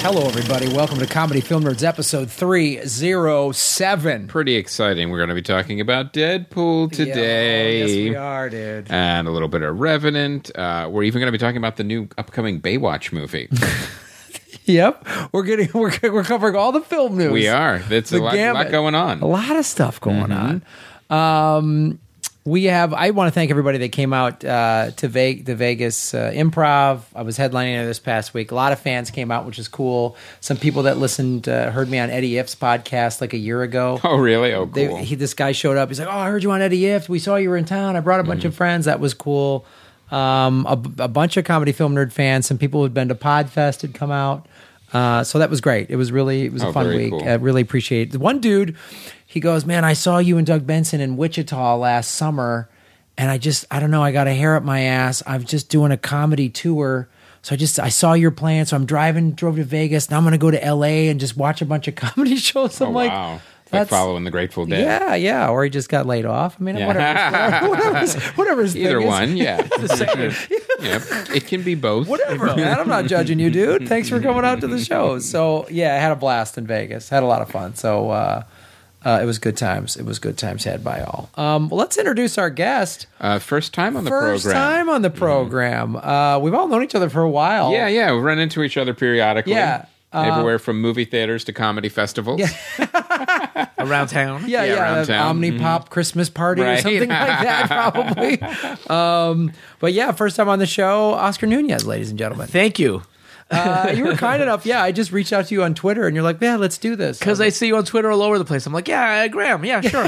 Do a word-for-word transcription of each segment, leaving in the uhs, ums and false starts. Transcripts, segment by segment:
Hello, everybody. Welcome to Comedy Film Nerds, episode three oh seven. Pretty exciting. We're going to be talking about Deadpool today. Yeah, oh, yes, we are, dude. And a little bit of Revenant. Uh, we're even going to be talking about the new upcoming Baywatch movie. Yep. We're getting we're, we're covering all the film news. We are. It's a lot, lot going on. A lot of stuff going mm-hmm. on. Um, we have, I want to thank everybody that came out uh, to Ve- the Vegas uh, Improv. I was headlining there this past week. A lot of fans came out, which is cool. Some people that listened uh, heard me on Eddie Ift's podcast like a year ago. Oh, really? Oh, cool. They, he, this guy showed up. He's like, oh, I heard you on Eddie Ift. We saw you were in town. I brought a bunch mm. of friends. That was cool. Um, a, a bunch of Comedy Film Nerd fans. Some people who'd been to Podfest had come out. Uh, so that was great. It was really, it was a oh, fun week. Cool. I really appreciate it. One dude, he goes, man, I saw you and Doug Benson in Wichita last summer. And I just, I don't know, I got a hair up my ass. I'm just doing a comedy tour. So I just, I saw your plan. So I'm driving, drove to Vegas. Now I'm going to go to L A and just watch a bunch of comedy shows. I'm oh, like, wow. Like following the Grateful Dead. Yeah, yeah. Or he just got laid off. I mean, yeah. whatever. Whatever's, whatever's Either thing one, is. yeah. the same. Yep. It can be both. Whatever, man. I'm not judging you, dude. Thanks for coming out to the show. So, yeah, I had a blast in Vegas. Had a lot of fun. So, uh, uh, it was good times. It was good times had by all. Um, well, let's introduce our guest. Uh, first time on the first program. First time on the program. Mm. Uh, we've all known each other for a while. Yeah, yeah. We run into each other periodically. Yeah. Uh, Everywhere from movie theaters to comedy festivals. Yeah. Around town. Yeah, yeah. yeah around town. Omnipop mm-hmm. Christmas party right. or something like that, probably. um, but yeah, first time on the show, Oscar Nunez, ladies and gentlemen. Thank you. uh, you were kind enough. Yeah, I just reached out to you on Twitter, and you're like, "Yeah, let's do this." Because I see you on Twitter all over the place. I'm like, "Yeah, Graham. Yeah, sure,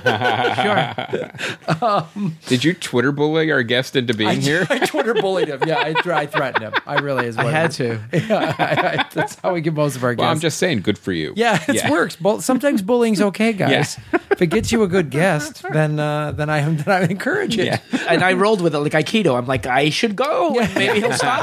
sure." Um, Did you Twitter bully our guest into being I, here? I Twitter bullied him. Yeah, I, I threatened him. I really is. What I had is. to. Yeah, I, I, that's how we get most of our guests. Well, I'm just saying, good for you. Yeah, it yeah. works. Sometimes bullying's okay, guys. Yeah. If it gets you a good guest, then uh, then I then I encourage it. Yeah. And I rolled with it like Aikido. I'm like, I should go. Yeah. And maybe he'll stop.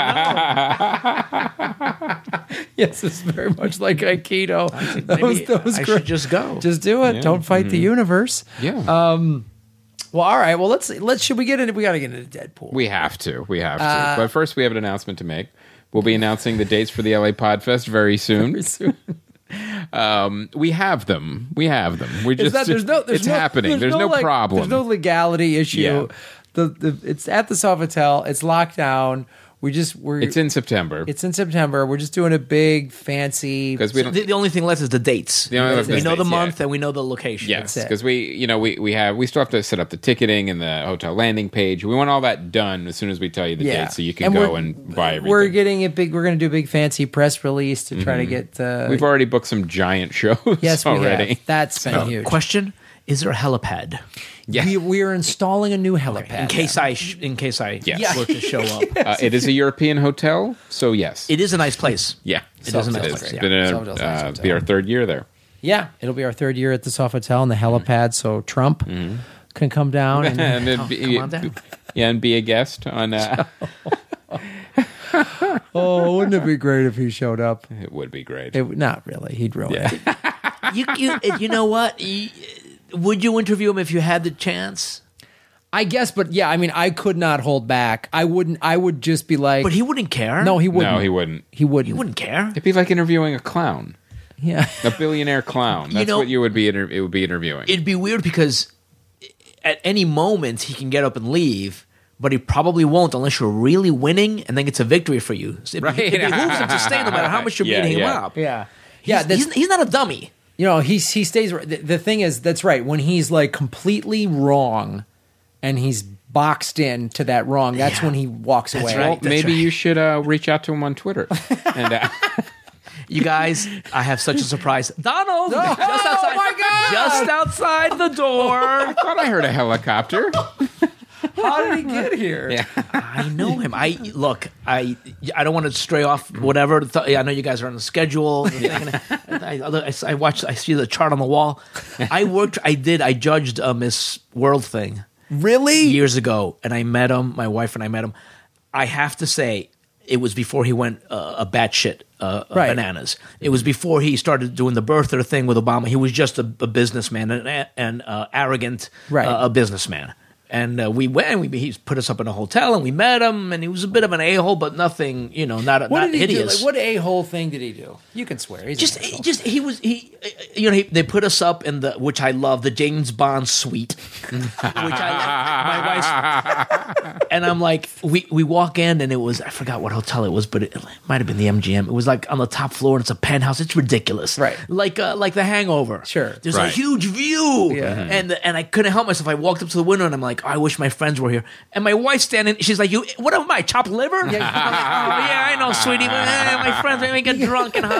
I don't know. Yes, it's very much like Aikido. I those, those I should just go. Just do it. Yeah. Don't fight mm-hmm. the universe. Yeah. Um. Well, all right. Well, let's let's. Should we get into? We got to get into Deadpool. We have to. We have to. Uh, but first, we have an announcement to make. We'll be announcing the dates for the L A Podfest very soon. Very soon. Um, we have them. We have them. We just. That, there's no, there's it's no, happening. There's, there's no, no like, problem. There's no legality issue. Yeah. The, the it's at the Sofitel. It's locked down. We just we're. It's in September. It's in September. We're just doing a big fancy. Because we don't, the, the only thing left is the dates. The only we dates, know the month yeah. and we know the location. Yes, because we you know we we have we still have to set up the ticketing and the hotel landing page. We want all that done as soon as we tell you the yeah. date, so you can and go and buy everything. We're getting a big. We're going to do a big fancy press release to try mm-hmm. to get. Uh, We've already booked some giant shows. Yes, already. We have. That's been so, huge. Question: is there a helipad? Yeah. We, we are installing a new helipad. In case I, sh- in case I yes. were to show up. Uh, it is a European hotel, so yes. It is a nice place. Yeah. It is a nice it place. It's Yeah. been a, uh, be our third year there. Yeah. It'll be our third year at the Sofitel and the helipad, so Trump mm-hmm. can come down. And, and then oh, be, come on down. Yeah, and be a guest on... Uh, oh, wouldn't it be great if he showed up? It would be great. It, not really. He'd ruin yeah. it. you, you, you know what? Would you interview him if you had the chance? I guess, but yeah, I mean, I could not hold back. I wouldn't. I would just be like, but he wouldn't care. No, he wouldn't. No, he wouldn't. He wouldn't. He wouldn't care. It'd be like interviewing a clown. Yeah, a billionaire clown. That's you know, what you would be. Inter- it would be interviewing. It'd be weird because at any moment he can get up and leave, but he probably won't unless you're really winning, and then it's a victory for you. So it, right. it behooves him to stay no matter how much you're yeah, beating yeah. him up. Yeah, he's, yeah. He's, he's not a dummy. You know, he's he stays. The, the thing is, that's right. When he's like completely wrong, and he's boxed in to that wrong, that's yeah. when he walks that's away. Right, well, maybe right. you should uh, reach out to him on Twitter. and, uh, you guys, I have such a surprise. Donald! Oh, just outside, oh my God! Just outside the door. I thought I heard a helicopter. How did he get here? Yeah. I know him. I look. I I don't want to stray off. Whatever. I know you guys are on the schedule. I, I, I watched. I see the chart on the wall. I worked. I did. I judged a Miss World thing. Really? Years ago, and I met him. My wife and I met him. I have to say, it was before he went uh, a batshit uh, right. bananas. It was before he started doing the birther thing with Obama. He was just a, a businessman and, and uh, arrogant, right. uh, a businessman. And uh, we went. We he put us up in a hotel, and we met him. And he was a bit of an a hole, but nothing, you know, not What not did he hideous. do? Like, what a hole thing did he do? You can swear. He's just, an asshole. just he was he, uh, you know, he, they put us up in the which I love the James Bond suite, which I my wife's, and I'm like, we we walk in and it was I forgot what hotel it was, but it, it might have been the M G M. It was like on the top floor and it's a penthouse. It's ridiculous, Right. Like uh, like The Hangover. Sure. There's a Right. huge view, Yeah. Mhm. and and I couldn't help myself. I walked up to the window and I'm like, oh, I wish my friends were here. And my wife's standing. She's like, you, what am I? Chopped liver? Yeah, yeah, I know, sweetie. But, eh, my friends made me get drunk and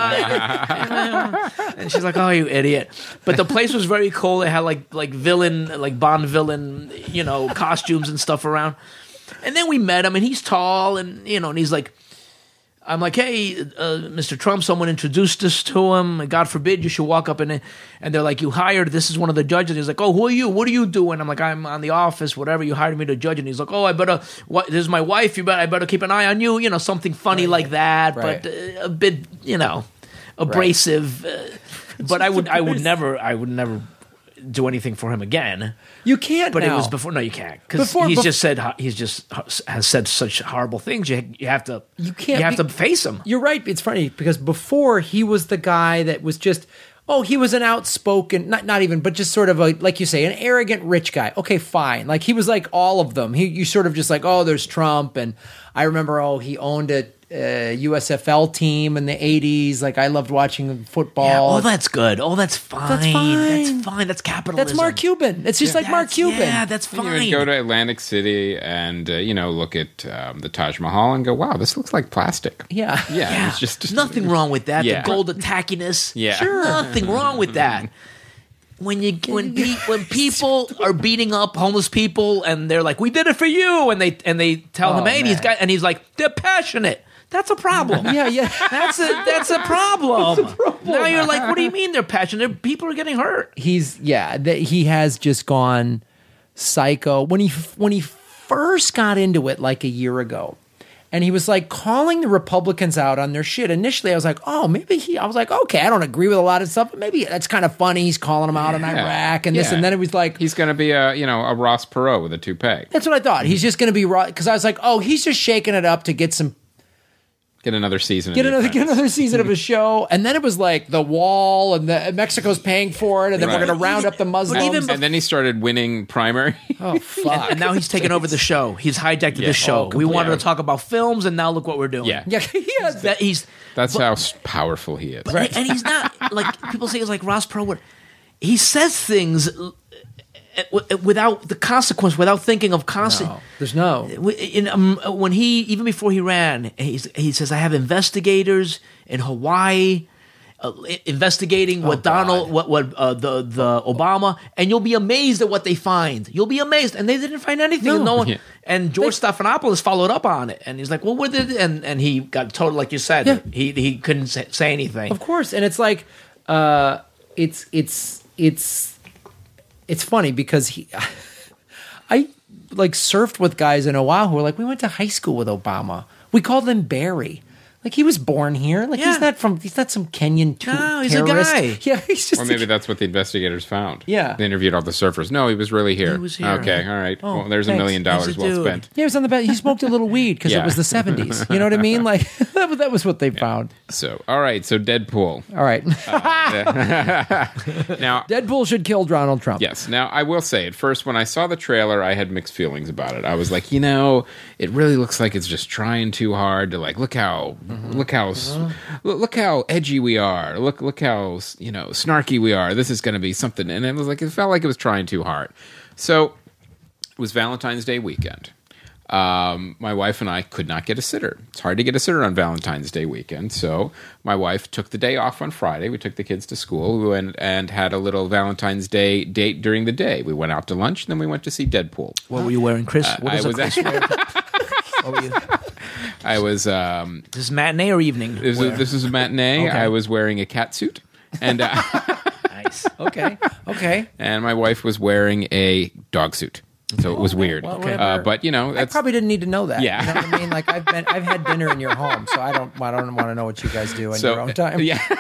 high. And she's like, oh, you idiot. But the place was very cool. It had like like villain, like Bond villain, you know, costumes and stuff around. And then we met him, and he's tall, and you know, and he's like, I'm like, hey, uh, Mister Trump, someone introduced us to him. God forbid you should walk up and and they're like, you hired, this is one of the judges. He's like, oh, who are you? What are you doing? I'm like, I'm on the office, whatever. You hired me to judge. And he's like, oh, I better, what, this is my wife. You better, I better keep an eye on you. You know, something funny Right. like that, Right. but uh, a bit, you know, abrasive. Uh, but I would, I would never, I would never do anything for him again. You can't. But now. it was before. No, you can't because Before- he's bef- just said he's just has said such horrible things. You you have to You can't you have be- to face him. You're right. It's funny because before he was the guy that was just, oh, he was an outspoken, not not even, but just sort of a, like you say, an arrogant rich guy. Okay, fine. Like he was like all of them. He you sort of just like, oh, there's Trump, and I remember, oh, he owned a, a U S F L team in the eighties. Like I loved watching football. Yeah, all that's good. All that's fine. That's fine. That's fine. That's capitalism. That's Mark Cuban. It's just like Mark That's- Cuban. Yeah, that's You fine. would go to Atlantic City and uh, you know look at um, the Taj Mahal and go, wow, this looks like plastic. Yeah. Yeah, Yeah, it's just, just nothing wrong with that. Yeah. The gold tackiness. Yeah. Sure. Nothing wrong with that. When you when pe- when people are beating up homeless people and they're like, "We did it for you," and they and they tell Oh, him, "Hey, these man. guys," and he's like, "They're passionate." That's a problem. Yeah, yeah. That's a that's a problem. Now you're like, what do you mean they're passionate? People are getting hurt. He's yeah. That he has just gone psycho when he when he first got into it like a year ago. And he was like calling the Republicans out on their shit. Initially, I was like, oh, maybe he, I was like, okay, I don't agree with a lot of stuff, but maybe that's kind of funny. He's calling them out on Yeah. Iraq and this. Yeah. And then it was like, he's going to be a you know a Ross Perot with a toupee. that's what I thought. He's just going to be raw. Because I was like, oh, he's just shaking it up to get some, Get another season. get of The another, get Apprentice. another season of a show. And then it was like the wall and the Mexico's paying for it. And then Right. we're going to round up the Muslims. even And then he started winning primary. oh, fuck. And now he's taken over the show. He's hijacked Yeah. the show. Oh, we completely. wanted to talk about films, and now look what we're doing. Yeah. yeah, he has That he's That's how s- powerful he is. Right. And he's not like people say he's like Ross Perot. He says things uh, uh, without the consequence, without thinking of consequence. No, there's no. In, um, when he even before he ran, he's, he says, "I have investigators in Hawaii uh, investigating what God. Donald, what what uh, the the Obama, and you'll be amazed at what they find. You'll be amazed, and they didn't find anything. No. And, no one, Yeah. and George Stephanopoulos followed up on it, and he's like, "Well, what did?" And and he got told, like you said, Yeah. he he couldn't say, say anything. Of course, and it's like, uh, it's it's it's it's funny because he, I like surfed with guys in Oahu who were like, we went to high school with Obama. We called him Barry. Like he was born here. Like Yeah. he's not from. He's not some Kenyan tu- No, he's a terrorist. guy. Yeah, he's just. Or maybe that's what the investigators found. Yeah. They interviewed all the surfers. No, he was really here. He was here. Okay, all right. Oh, well, there's a thanks. million dollars He's a well dude. spent. yeah, he was on the bed. He smoked a little weed because Yeah. it was the seventies. You know what I mean? Like that, was- that was what they found. So, all right. So, Deadpool. All right, Now, Deadpool should kill Donald Trump. yes. Now, I will say, at first, when I saw the trailer, I had mixed feelings about it. I was like, you know, it really looks like it's just trying too hard to like look how look how s look, look how edgy we are. Look look how you know snarky we are. This is going to be something. And it was like it felt like it was trying too hard. So it was Valentine's Day weekend. Um, my wife and I could not get a sitter. It's hard to get a sitter on Valentine's Day weekend. So my wife took the day off on Friday. We took the kids to school. We went and had a little Valentine's Day date during the day. We went out to lunch, and then we went to see Deadpool. What were you wearing, Chris? What I is a was Chris wear? What were you? I was. Um, This is matinee or evening? this, wear? is, this is a matinee. Okay. I was wearing a cat suit, and uh, Nice. Okay. Okay. and my wife was wearing a dog suit. So it was weird. well, uh, whatever. but you know, I that's probably didn't need to know that. Yeah. You know what I mean? Like I've been, I've had dinner in your home, so I don't, I don't want to know what you guys do in so your own time. yeah.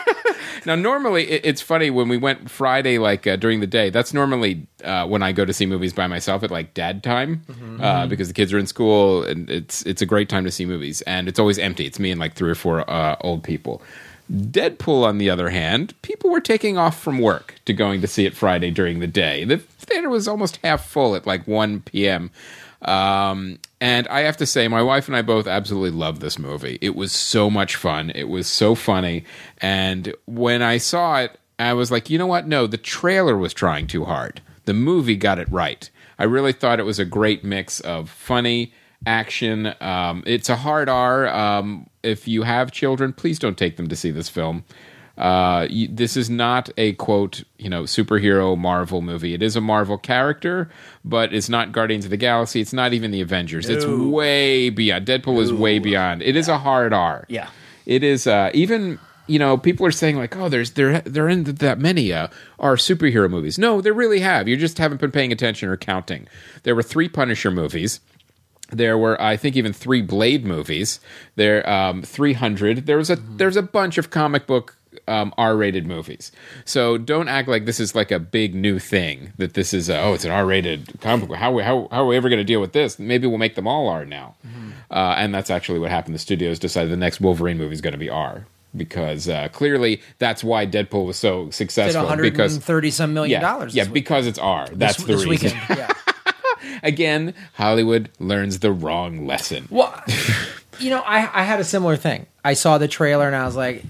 Now, normally it, it's funny when we went Friday, like uh, during the day. That's normally uh, when I go to see movies by myself at like dad time, mm-hmm. uh, because the kids are in school, and it's it's a great time to see movies, and it's always empty. It's me and like three or four uh, old people. Deadpool, on the other hand, people were taking off from work to going to see it Friday during the day. The theater was almost half full at like one p.m. Um, and I have to say, my wife and I both absolutely loved this movie. It was so much fun. It was so funny. And when I saw it, I was like, you know what? No, the trailer was trying too hard. The movie got it right. I really thought it was a great mix of funny, action. Um, it's a hard R. Um, if you have children, please don't take them to see this film. Uh, you, this is not a, quote, you know, superhero Marvel movie. It is a Marvel character, but it's not Guardians of the Galaxy. It's not even the Avengers. No. It's way beyond. Deadpool no. is way beyond. It yeah. is a hard R. Yeah. It is, uh, even, you know, people are saying like, oh, there's there there in that many uh, are superhero movies. No, there really have. You just haven't been paying attention or counting. There were three Punisher movies. There were, I think, even three Blade movies. There, um, three hundred. There was a mm-hmm. there's a bunch of comic book um, R-rated movies. So don't act like this is like a big new thing. That this is a, oh, it's an R-rated comic book. How how how are we ever going to deal with this? Maybe we'll make them all R now. Mm-hmm. Uh, and that's actually what happened. The studios decided the next Wolverine movie is going to be R. Because uh, clearly that's why Deadpool was so successful. one hundred thirty some million dollars. Yeah, yeah because it's R. That's this, the this reason. Weekend. Yeah. Again, Hollywood learns the wrong lesson. Well, you know, I, I had a similar thing. I saw the trailer and I was like,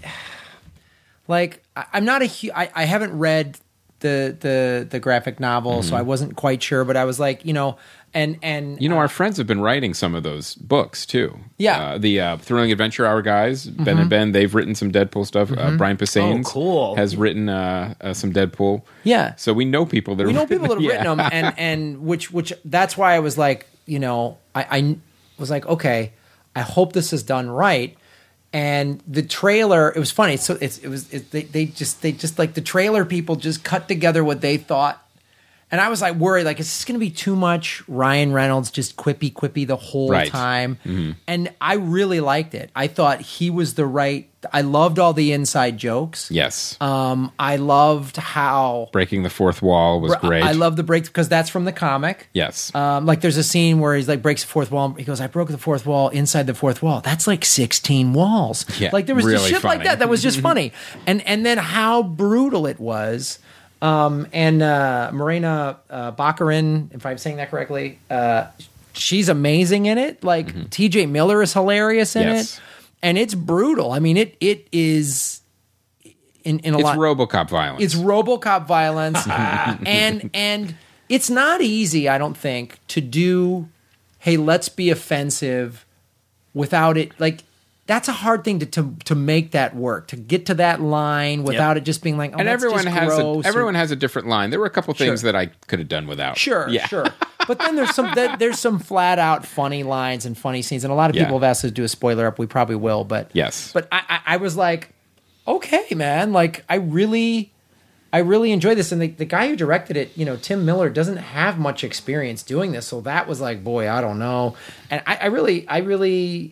like I, I'm not a hu- I, I haven't read the the the graphic novel, mm-hmm. so I wasn't quite sure. But I was like, you know, and and you know, uh, our friends have been writing some of those books too. Yeah, uh, the uh, Thrilling Adventure Hour guys, mm-hmm. Ben and Ben, they've written some Deadpool stuff. Mm-hmm. Uh, Brian Posehn, oh, cool. has written uh, uh, some Deadpool. Yeah, so we know people that we are know written, people that have yeah. written them, and and which which that's why I was like, you know, I, I was like, okay, I hope this is done right. And the trailer, it was funny. So it's, it was it, they they just they just like the trailer people just cut together what they thought, and I was like worried, like, is this going to be too much Ryan Reynolds just quippy quippy the whole right. time? Mm-hmm. And I really liked it. I thought he was the right. I loved all the inside jokes. Yes. Um, I loved how breaking the fourth wall was great. I love the break because that's from the comic. Yes. Um, like there's a scene where he's like breaks the fourth wall. He goes, "I broke the fourth wall inside the fourth wall." That's like sixteen walls. Yeah, like there was really just shit funny. like that. That was just funny. And and then how brutal it was. Um, and uh, Morena uh, Baccarin, if I'm saying that correctly, uh, she's amazing in it. Like mm-hmm. T J Miller is hilarious in yes. it. And it's brutal. I mean, it it is in, in a it's lot. It's RoboCop violence. It's RoboCop violence, and and it's not easy, I don't think, to do. Hey, let's be offensive without it. Like that's a hard thing to to, to make that work. To get to that line without yep. it just being like, oh, and that's everyone just has gross a, everyone or, has a different line. There were a couple things sure. that I could have done without. Sure, yeah. sure. But then there's some there's some flat out funny lines and funny scenes, and a lot of people yeah. have asked us to do a spoiler up. We probably will, but yes. But I, I, I was like, okay, man, like I really, I really enjoy this, and the, the guy who directed it, you know, Tim Miller, doesn't have much experience doing this, so that was like, boy, I don't know, and I, I really, I really,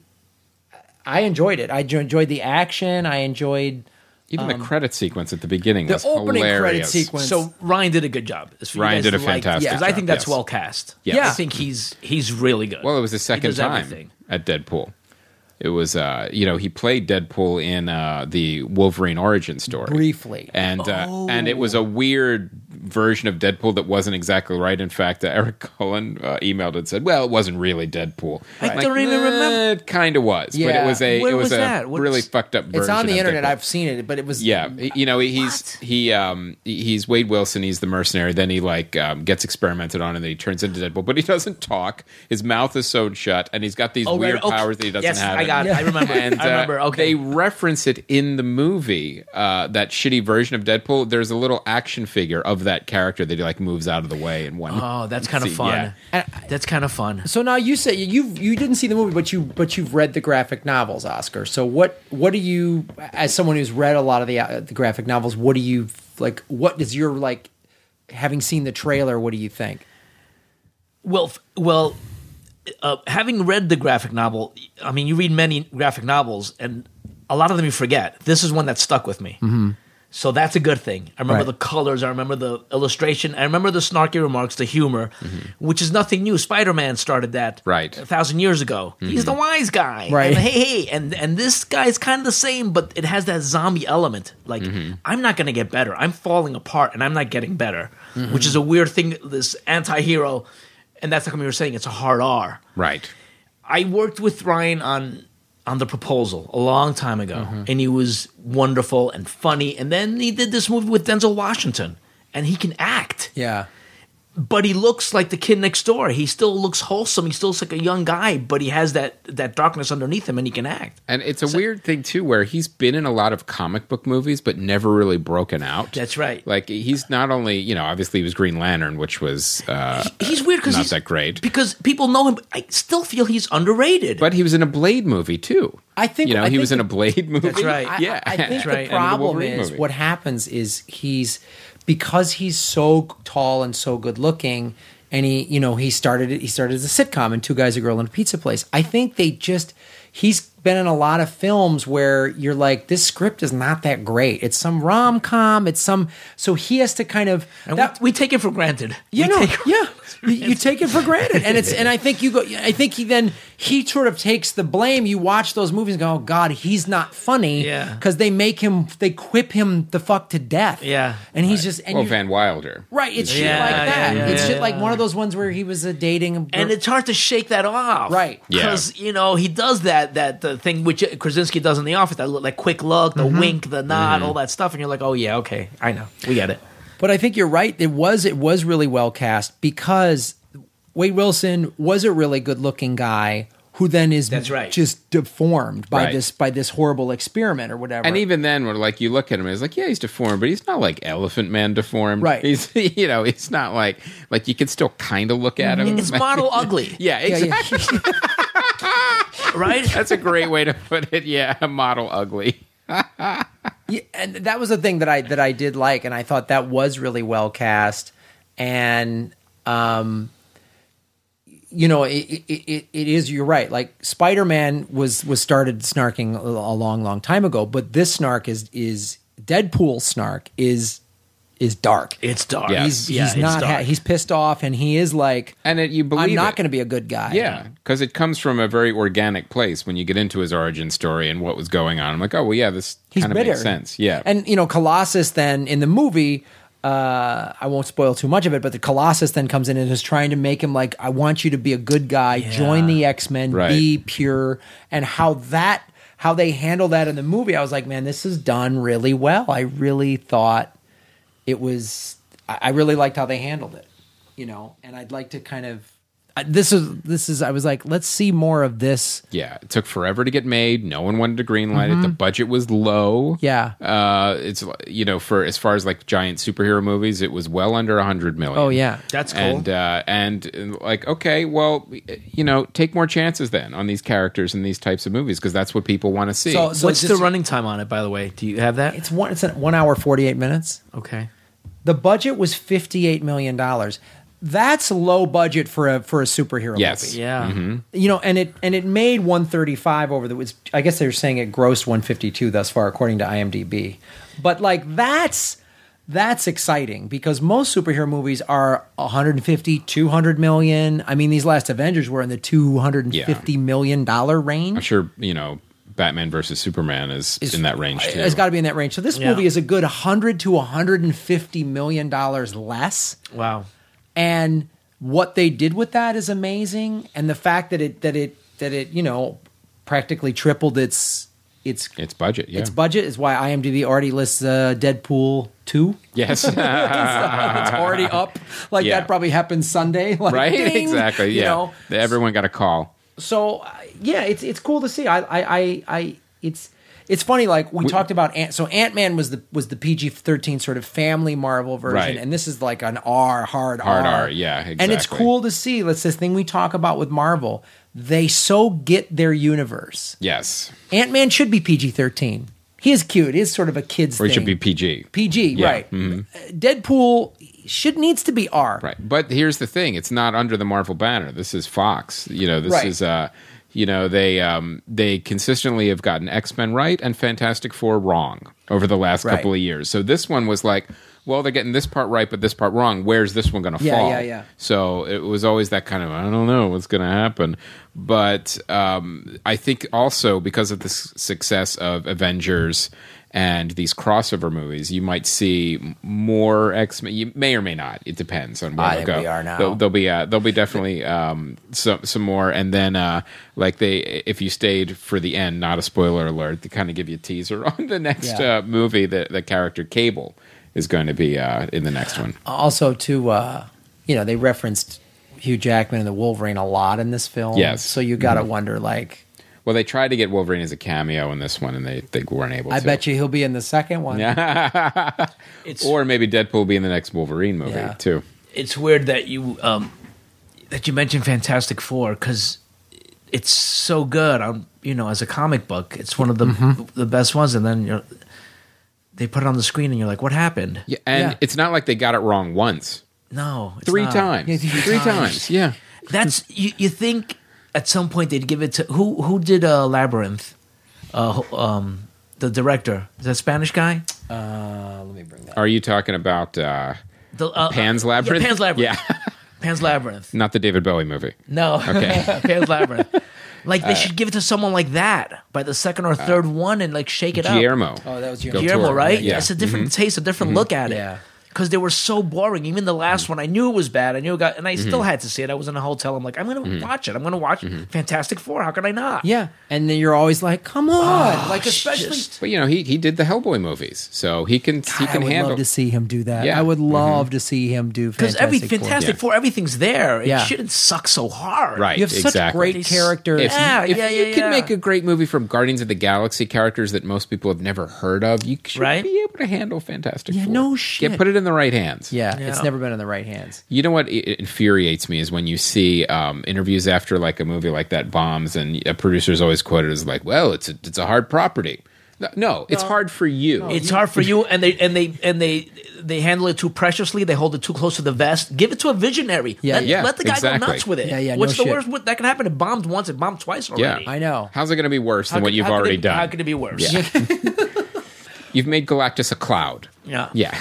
I enjoyed it. I enjoyed the action. I enjoyed. Even Um, the credit sequence at the beginning the was opening hilarious. credit sequence. So Ryan did a good job. It's for you Ryan guys did a to like- fantastic Because job. I think that's yes. well cast. Yes. Yeah. I think he's he's really good. Well, it was his second does time everything. at Deadpool. It was, uh, you know, he played Deadpool in uh, the Wolverine origin story Briefly. and uh, Oh. and it was a weird version of Deadpool that wasn't exactly right. In fact, uh, Eric Cullen uh, emailed and said, "Well, it wasn't really Deadpool." I Like, don't even "Nah, remember." It kind of was, but Yeah. it was a Where it was, was a that? What's- really fucked up version. It's on the of internet. Deadpool. I've seen it, but it was Yeah, he- you know, he's he um he's Wade Wilson. He's the mercenary. Then he like um, gets experimented on, and then he turns into Deadpool. But he doesn't talk. His mouth is sewed shut, and he's got these Oh, right, weird okay. powers that he doesn't yes, have. I got it. I remember. And I remember. uh, Okay. they reference it in the movie. Uh, that shitty version of Deadpool. There's a little action figure of that character that he like moves out of the way in one. Oh, that's kind of See, fun. yeah. And- That's kind of fun. So now you say you you didn't see the movie, but you but you've read the graphic novels, Oscar. So what what do you, as someone who's read a lot of the uh, the graphic novels, what do you like? What is your like? Having seen the trailer, what do you think? Well, f- well, uh, having read the graphic novel, I mean, you read many graphic novels, and a lot of them you forget. This is one that stuck with me. Mm-hmm. So that's a good thing. I remember Right. the colors. I remember the illustration. I remember the snarky remarks, the humor, which is nothing new. Spider-Man started that Right. a thousand years ago. He's the wise guy. Right. And hey, hey. And, and this guy's kind of the same, but it has that zombie element. Like, I'm not going to get better. I'm falling apart, and I'm not getting better, which is a weird thing, this anti-hero. And that's like you were saying, it's a hard R. Right. I worked with Ryan on on The Proposal a long time ago, Mm-hmm. and he was wonderful and funny. And then he did this movie with Denzel Washington, and he can act, Yeah. but he looks like the kid next door. He still looks wholesome. He still looks like a young guy, but he has that that darkness underneath him, and he can act. And it's a weird thing too, where he's been in a lot of comic book movies, but never really broken out. That's right. Like he's not only, you know, obviously he was Green Lantern, which was uh, He's weird because not he's that great. because people know him. But I still feel he's underrated. But he was in a Blade movie too. I think you know I he was think in a Blade movie. That's right. I, Yeah, I, I think That's the right. And the problem Wolverine is movie. what happens is he's because he's so tall and so good looking, and he you know he started it. He started as a sitcom in Two Guys, a Girl, and a Pizza Place. I think they just he's been in a lot of films where you're like, this script is not that great. It's some rom com. It's some so he has to kind of And that, we, we take it for granted. you We know, take- yeah, you, you take it for granted, and it's and I think you go. I think he then he sort of takes the blame. You watch those movies and go, oh God, he's not funny, Yeah. because they make him, they quip him the fuck to death, Yeah. and he's just and Well, you- Van Wilder. right. It's shit Yeah, like yeah, that. yeah, it's yeah, shit like yeah. one of those ones where he was a dating, a And it's hard to shake that off, Right. Yeah. Because you know he does that that the thing which Krasinski does in The Office, that look, like quick look, the Mm-hmm. wink, the nod, all that stuff, and you're like, oh yeah, okay, I know, we get it. But I think you're right. It was it was really well cast because Wade Wilson was a really good looking guy who then is That's right. just deformed by Right. this by this horrible experiment or whatever. And even then, when like you look at him, it's like, yeah, he's deformed, but he's not like Elephant Man deformed. Right. He's you know, it's not like like you can still kind of look at him. It's model ugly, Yeah, Yeah, yeah. exactly. right? That's a great way to put it. Yeah, model ugly. Yeah, and that was the thing that I that I did like, and I thought that was really well cast, and um, you know, it it, it, it is. You're right. Like Spider-Man was was started snarking a, a long, long time ago, but this snark is is Deadpool snark is is dark. It's dark. Yeah. He's Yeah, he's it's not ha- dark. he's pissed off, and he is like, And it, you believe I'm not it. going to be a good guy. Yeah, because it comes from a very organic place when you get into his origin story and what was going on. I'm like, oh well, yeah, this He's kind of bitter. makes sense. Yeah, And, you know, Colossus then in the movie, uh, I won't spoil too much of it, but the Colossus then comes in and is trying to make him like, I want you to be a good guy, join the X-Men, Right. be pure. And how that, how they handle that in the movie, I was like, man, this is done really well. I really thought it was, I I really liked how they handled it, you know, and I'd like to kind of, I- this is, this is, I was like, let's see more of this. yeah. It took forever to get made. No one wanted to greenlight it. The budget was low. Yeah. Uh, it's you know for as far as like giant superhero movies, it was well under a hundred million. Oh, yeah. That's cool. And uh, and uh, like okay, well, you know, take more chances then on these characters in these types of movies because that's what people want to see. So- so What's just- the running time on it, by the way? Do you have that? It's one, it's a one hour, forty-eight minutes. Okay. The budget was fifty-eight million dollars. That's low budget for a for a superhero Yes. movie. Yeah. You know, and it and it made one thirty-five over the was I guess they were saying it grossed one fifty-two thus far according to IMDb. But like that's that's exciting because most superhero movies are one fifty, two hundred million. I mean, these last Avengers were in the two hundred fifty million dollar range. I'm sure you know Batman versus Superman is, in that range too. It's got to be in that range. So this Yeah. movie is a good one hundred to one hundred fifty million dollars less. Wow. And what they did with that is amazing, and the fact that it that it that it you know practically tripled its its Its budget, yeah. its budget is why IMDb already lists uh, Deadpool two. Yes. it's already up. Like Yeah. that probably happened Sunday, like, Right? ding, Exactly. You Yeah. know? Everyone got a call. So uh, yeah, it's it's cool to see. I I I, I it's. It's funny, like we, talked about. Ant, so Ant Man was the was the P G thirteen sort of family Marvel version, Right. and this is like an R hard Hard R. R, yeah, And it's exactly. cool to see. That's this thing we talk about with Marvel. They so get their universe. Yes. Ant Man should be P G thirteen. He is cute. He is sort of a kid's Or it thing. should be P G. P G, Yeah, right? mhm. Deadpool should needs to be R. Right. But here's the thing. It's not under the Marvel banner. This is Fox. You know, this Right. is uh You know, they um, they consistently have gotten X-Men right and Fantastic Four wrong over the last Right. couple of years. So this one was like, well, they're getting this part right, but this part wrong. Where's this one going to Yeah, fall? yeah, yeah. So it was always that kind of, I don't know what's going to happen. But um, I think also because of the s- success of Avengers and these crossover movies, you might see more X-Men. You may or may not. It depends on where I they'll think go. we are now. There'll, there'll be uh, there'll be definitely um, some some more, and then uh, like they, if you stayed for the end, not a spoiler alert, to kind of give you a teaser on the next Yeah. uh, movie. The the character Cable is going to be uh, in the next one. Also, to uh, you know, they referenced Hugh Jackman and the Wolverine a lot in this film. Yes. So you got to wonder, like, Well, they tried to get Wolverine as a cameo in this one, and they, they weren't able I to. bet you he'll be in the second one. Yeah. It's Or maybe Deadpool will be in the next Wolverine movie, Yeah. too. it's weird that you um, that you mentioned Fantastic Four because it's so good. On you know, as a comic book, it's one of the Mm-hmm. the best ones. And then you're, they put it on the screen, and you're like, "What happened?" Yeah, and Yeah. it's not like they got it wrong once. No, it's Three not. times. Yeah, three three times. times. Yeah. That's you. You think at some point they'd give it to who? Who did uh, Labyrinth? Uh, um, the director is that Spanish guy? Uh, let me bring that. Are you talking about uh, The, uh, Pan's uh, Labyrinth? Yeah, Pan's Labyrinth. Yeah. Pan's Labyrinth. Not the David Bowie movie. No. Okay. Pan's Labyrinth. Like Uh, they should give it to someone like that by the second or third one and like shake it up. Guillermo. Oh, that was Del Guillermo. Guillermo, Toro. right? Yeah. It's a different taste, a different look at it. Yeah. Because they were so boring. Even the last one, I knew it was bad. I knew it got, and I still had to see it. I was in a hotel. I'm like, I'm going to watch it. I'm going to watch Fantastic Four. How could I not? Yeah, and then you're always like, "Come on!" like, it's especially. just- But you know, he he did the Hellboy movies, so he can he God, I can would handle. love to see him do that. Yeah. I would love to see him do Because Fantastic every Four. Fantastic Yeah. Four, everything there. It Yeah. shouldn't suck so hard. Right. You have such exactly. great It's- characters. If, Yeah, if yeah, you yeah, can yeah. make a great movie from Guardians of the Galaxy characters that most people have never heard of, you should Right? be able to handle Fantastic Yeah, Four. no shit. Yeah, put it in the right hands. Yeah, Yeah. it's never been in the right hands. You know what it infuriates me is when you see um, interviews after like a movie like that bombs, and a producer's always quoted as like, "Well, it's a, it's a hard property." No, no it's hard for you. It's hard for you, and they and they and they they handle it too preciously. They hold it too close to the vest. Give it to a visionary. Yeah, let, yeah, let the guy exactly. go nuts with it. Yeah, yeah, What's no the shit. worst what, that can happen? It bombed once. It bombed twice already. Yeah. I know. How's it going to be worse How than what could- you've how could already it- done? How could it be worse? Yeah. You've made Galactus a cloud. Yeah. Yeah.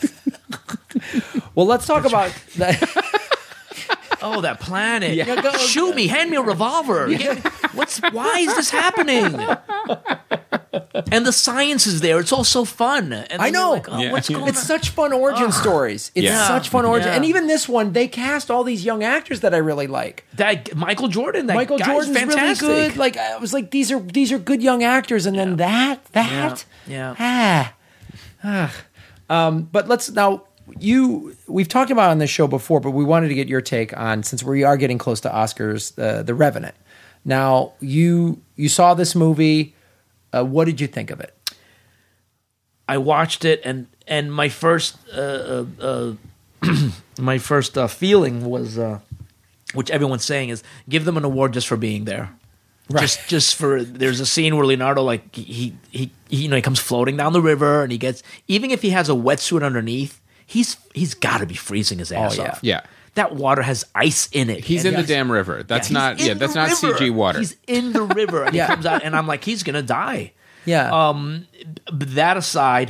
Well, let's talk about that. Oh, that planet! Yeah. go- Shoot me! Hand me a revolver! Get me- What's? Why is this happening? And the science is there. It's all so fun. And then I you're know. like, oh, Yeah. what's going It's on? such fun origin stories. It's Yeah. such fun origin, Yeah. and even this one, they cast all these young actors that I really like. That Michael Jordan. That Michael guy's Jordan's fantastic. really good. Like I was like, these are these are good young actors, and then that that Yeah. ah, ah. Um, but let's now. You we've talked about it on this show before, but we wanted to get your take on, since we are getting close to Oscars, uh, The Revenant. Now you you saw this movie. Uh, what did you think of it? I watched it, and and my first uh, uh, uh, my first uh, feeling was, uh, which everyone's saying is, give them an award just for being there. Right. Just just for there's a scene where Leonardo, like he, he he you know he comes floating down the river, and he gets, even if he has a wetsuit underneath, he's he's got to be freezing his ass Oh, yeah. off. Yeah. That water has ice in it. He's and in the he's- damn river. That's he's not in yeah, the that's not river. C G water. He's in the river, and Yeah. he comes out, and I'm like, he's gonna die. Yeah. Um, but that aside,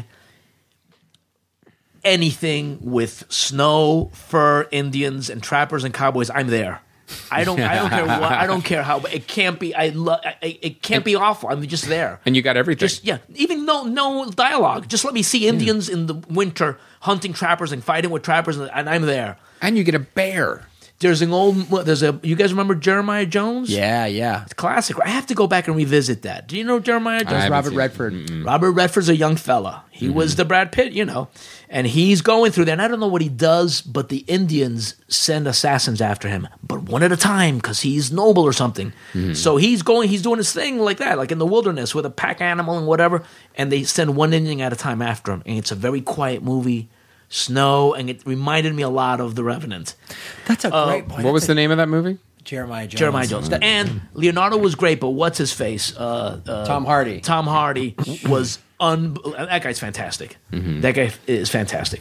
anything with snow, fur, Indians, and trappers and cowboys, I'm there. I don't. I don't care what. I don't care how. But it can't be. I love. It can't be awful. I'm just there. and you got everything. Just yeah. Even no no dialogue. Just let me see Indians in the winter hunting trappers and fighting with trappers, and, and I'm there. and you get a bear. There's an old. There's a. You guys remember Jeremiah Jones? yeah, yeah. Classic. I have to go back and revisit that. Do you know Jeremiah Jones? haven't Robert seen it. Redford. Robert Redford's a young fella. He was the Brad Pitt, you know, and he's going through there. And I don't know what he does, but the Indians send assassins after him, but one at a time because he's noble or something. So he's going, he's doing his thing like that, like in the wilderness with a pack animal and whatever. And they send one Indian at a time after him. And it's a very quiet movie, snow, and it reminded me a lot of The Revenant. That's a great point. What was That's the name of that movie? a- Jeremiah Jones? Jeremiah Jones. And Leonardo was great, but what's his face? Uh, uh, Tom Hardy. Tom Hardy was un. That guy's fantastic. That guy is fantastic.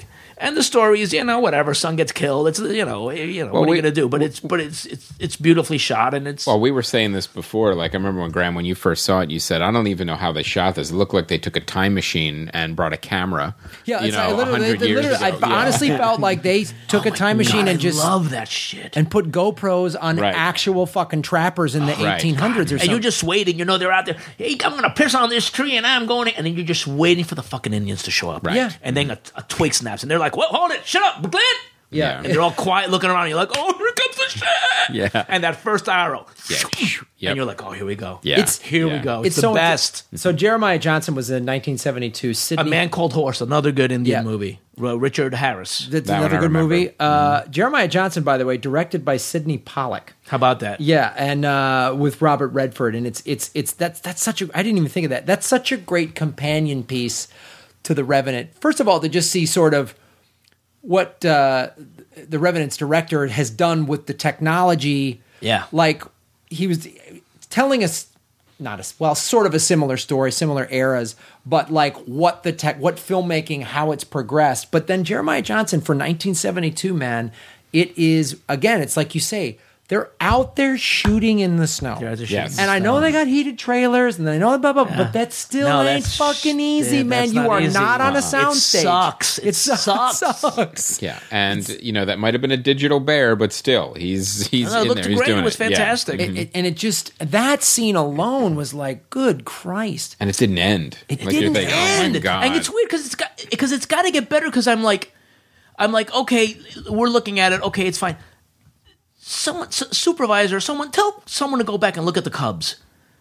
And the story is, you know, whatever. Son gets killed. It's you know, you know, Well, what are we- you gonna do? But it's but it's it's it's beautifully shot, and it's Well, we were saying this before. Like, I remember when Graham, when you first saw it, you said, "I don't even know how they shot this. It looked like they took a time machine and brought a camera." Yeah, you it's, know, I a literally, hundred they years literally- ago. I Yeah. honestly felt like they took Oh a my time machine God, and I just love that shit. and put GoPros on Right. actual fucking trappers in the Right. eighteen hundreds or And something. you're just waiting. You know, they're out there. Hey, I'm gonna piss on this tree, and I'm going. to-" And then you're just waiting for the fucking Indians to show up. Right. Yeah. And then a, a twig snaps, and they're like, "Well, hold it, shut up, Glenn." yeah. And they're all quiet, looking around. And you're like, "Oh, here comes the shit!" Yeah. And that first arrow, Yeah. Yep. and you're like, "Oh, here we go." Yeah. It's- Here Yeah. we go. It's, It's the so best. So Jeremiah Johnson was in nineteen seventy-two. A Sydney, Man Called Horse, another good Indian Yeah. movie. R- Richard Harris. That's That one another I good remember. movie. Uh, Jeremiah Johnson, by the way, directed by Sidney Pollack. How about that? Yeah, and uh, with Robert Redford, and it's it's it's that's that's such a I didn't even think of that. That's such a great companion piece to The Revenant. First of all, to just see sort of what uh, The Revenant's director has done with the technology. Yeah. like he was telling us not a well, sort of a similar story, similar eras, but like what the tech, what filmmaking, how it's progressed. But then Jeremiah Johnson for nineteen seventy-two, man, it is again, it's like you say, they're out there shooting in the snow. Yeah, it's a Yes. shit. And I know they got heated trailers, and I know blah blah, but that still No, ain't that's- fucking easy, yeah, man. that's You not are easy. not on a It soundstage. sucks. It su- sucks. sucks. Yeah, and you know that might have been a digital bear, but still, he's he's No, it in looked there. He's great. doing It was Yeah. fantastic. It- it- and it just that scene alone was like, good Christ. and it didn't end. It like, you're didn't thinking, end. Oh my god! And it's weird because it's got because it's got to get better. Because I'm like, I'm like, okay, we're looking at it. Okay, it's fine. Someone, s- supervisor, someone, tell someone to go back and look at the Cubs.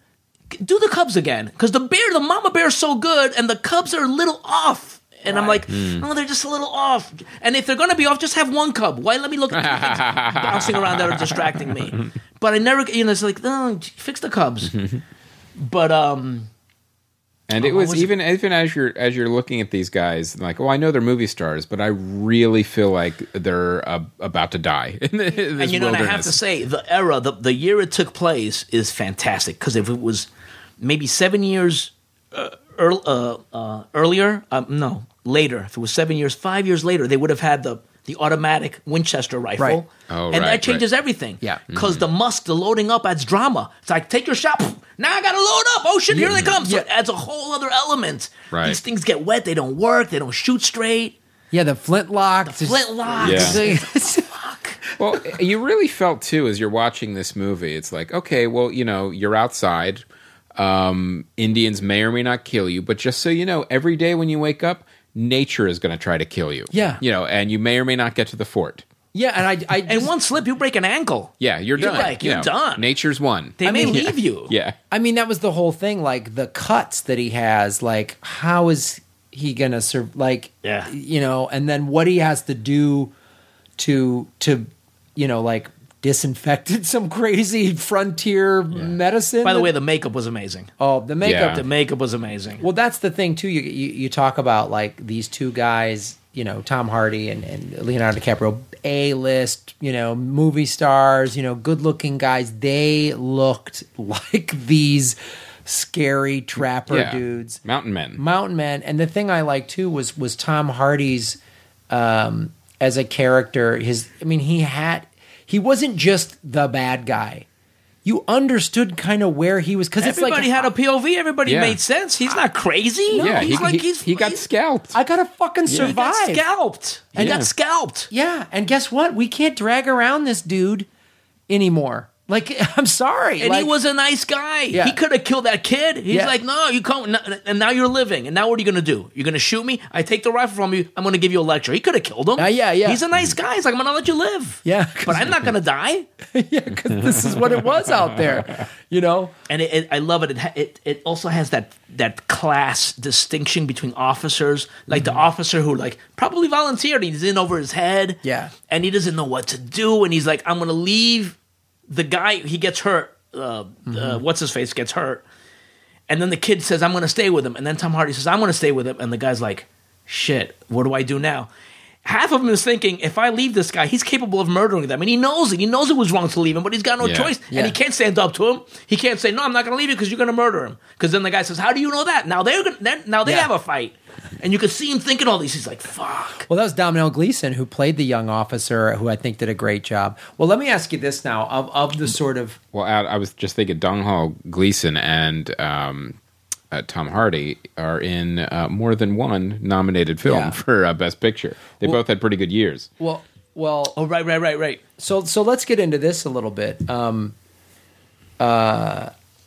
Do the Cubs again because the bear, the mama bear's so good, and the Cubs are a little off. And I'm like, oh, they're just a little off. And if they're going to be off, just have one Cub. Why let me look at bouncing around that are distracting me? But I never, you know, it's like, no, fix the Cubs. But um. And it Oh, was, was it- even even as you're as you're looking at these guys, like, oh, I know they're movie stars, but I really feel like they're uh, about to die in this And you know, and I have to wilderness. say, the era, the, the year it took place is fantastic. Because if it was maybe seven years uh, earl, uh, uh, earlier, um, no, later, if it was seven years, five years later, they would have had the, the automatic Winchester rifle. Right. Oh, and right, that changes right. everything. Yeah. Because the musk, the loading up adds drama. It's like, take your shot. pff, Now I got to load up. Oh, shit, here they come. So Yeah. it adds a whole other element. Right. These things get wet. They don't work. They don't shoot straight. Yeah, the flintlock. The Flintlock. Yeah. Fuck. Well, you really felt too as you're watching this movie. It's like, okay, well, you know, you're outside. Um, Indians may or may not kill you, but just so you know, every day when you wake up, nature is going to try to kill you. Yeah. you know, and you may or may not get to the fort. Yeah, and I, I And just- one slip, you break an ankle. Yeah, you're You're done. like, You you're know, done. Nature's won. They I may mean- leave you. Yeah. I mean, that was the whole thing. Like the cuts that he has, like how is he gonna serve? Like, Yeah. you know, and then what he has to do to to, you know, like disinfected some crazy frontier medicine. By the way, the makeup was amazing. oh, the makeup. Yeah. The makeup was amazing. Well, that's the thing too. You, you you talk about like these two guys, you know, Tom Hardy and, and Leonardo DiCaprio, A list, you know, movie stars, you know, good looking guys. They looked like these scary trapper Yeah. dudes, Mountain men. mountain men. And the thing I liked too was was Tom Hardy's um, as a character. His, I mean, he had he wasn't just the bad guy. You understood kind of where he was because it's like Everybody had a P O V. Everybody Yeah. made sense. He's not crazy. yeah, he's he, like he, he's he got he's- scalped. I gotta fucking He survive. got scalped. He Yeah. got scalped. Yeah, and guess what? We can't drag around this dude anymore. Like, I'm sorry. And like, he was a nice guy. Yeah. He could have killed that kid. He's Yeah. like, no, you can't. And now you're living. And now what are you going to do? You're going to shoot me? I take the rifle from you. I'm going to give you a lecture. He could have killed him. Uh, yeah, yeah. He's a nice guy. He's like, I'm going to let you live. Yeah, But I'm not going to die. yeah, because this is what it was out there, you know. And it, it, I love it. It, ha- it. it also has that that class distinction between officers, like Mm-hmm. the officer who like probably volunteered. He's in over his head, Yeah. and he doesn't know what to do. And he's like, I'm going to leave the guy. He gets hurt. Uh, Mm-hmm. uh, what's his face gets hurt, and then the kid says, I'm going to stay with him. And then Tom Hardy says, I'm going to stay with him. And the guy's like, shit, what do I do now? half of him is thinking, if I leave this guy, he's capable of murdering them. And he knows it. He knows it was wrong to leave him, but he's got no Yeah. choice. Yeah. And he can't stand up to him. He can't say, no, I'm not going to leave you because you're going to murder him. Because then the guy says, how do you know that? Now they're gonna, now they Yeah. have a fight. And you can see him thinking all these. He's like, fuck. Well, that was Domhnall Gleeson who played the young officer, who I think did a great job. Well, let me ask you this now: of of the sort of Well, I, I was just thinking, Domhnall Gleeson and um, uh, Tom Hardy are in uh, more than one nominated film Yeah. for uh, Best Picture. They Well- both had pretty good years. well, well, Oh, right, right, right, right. so so let's get into this a little bit. Um, uh,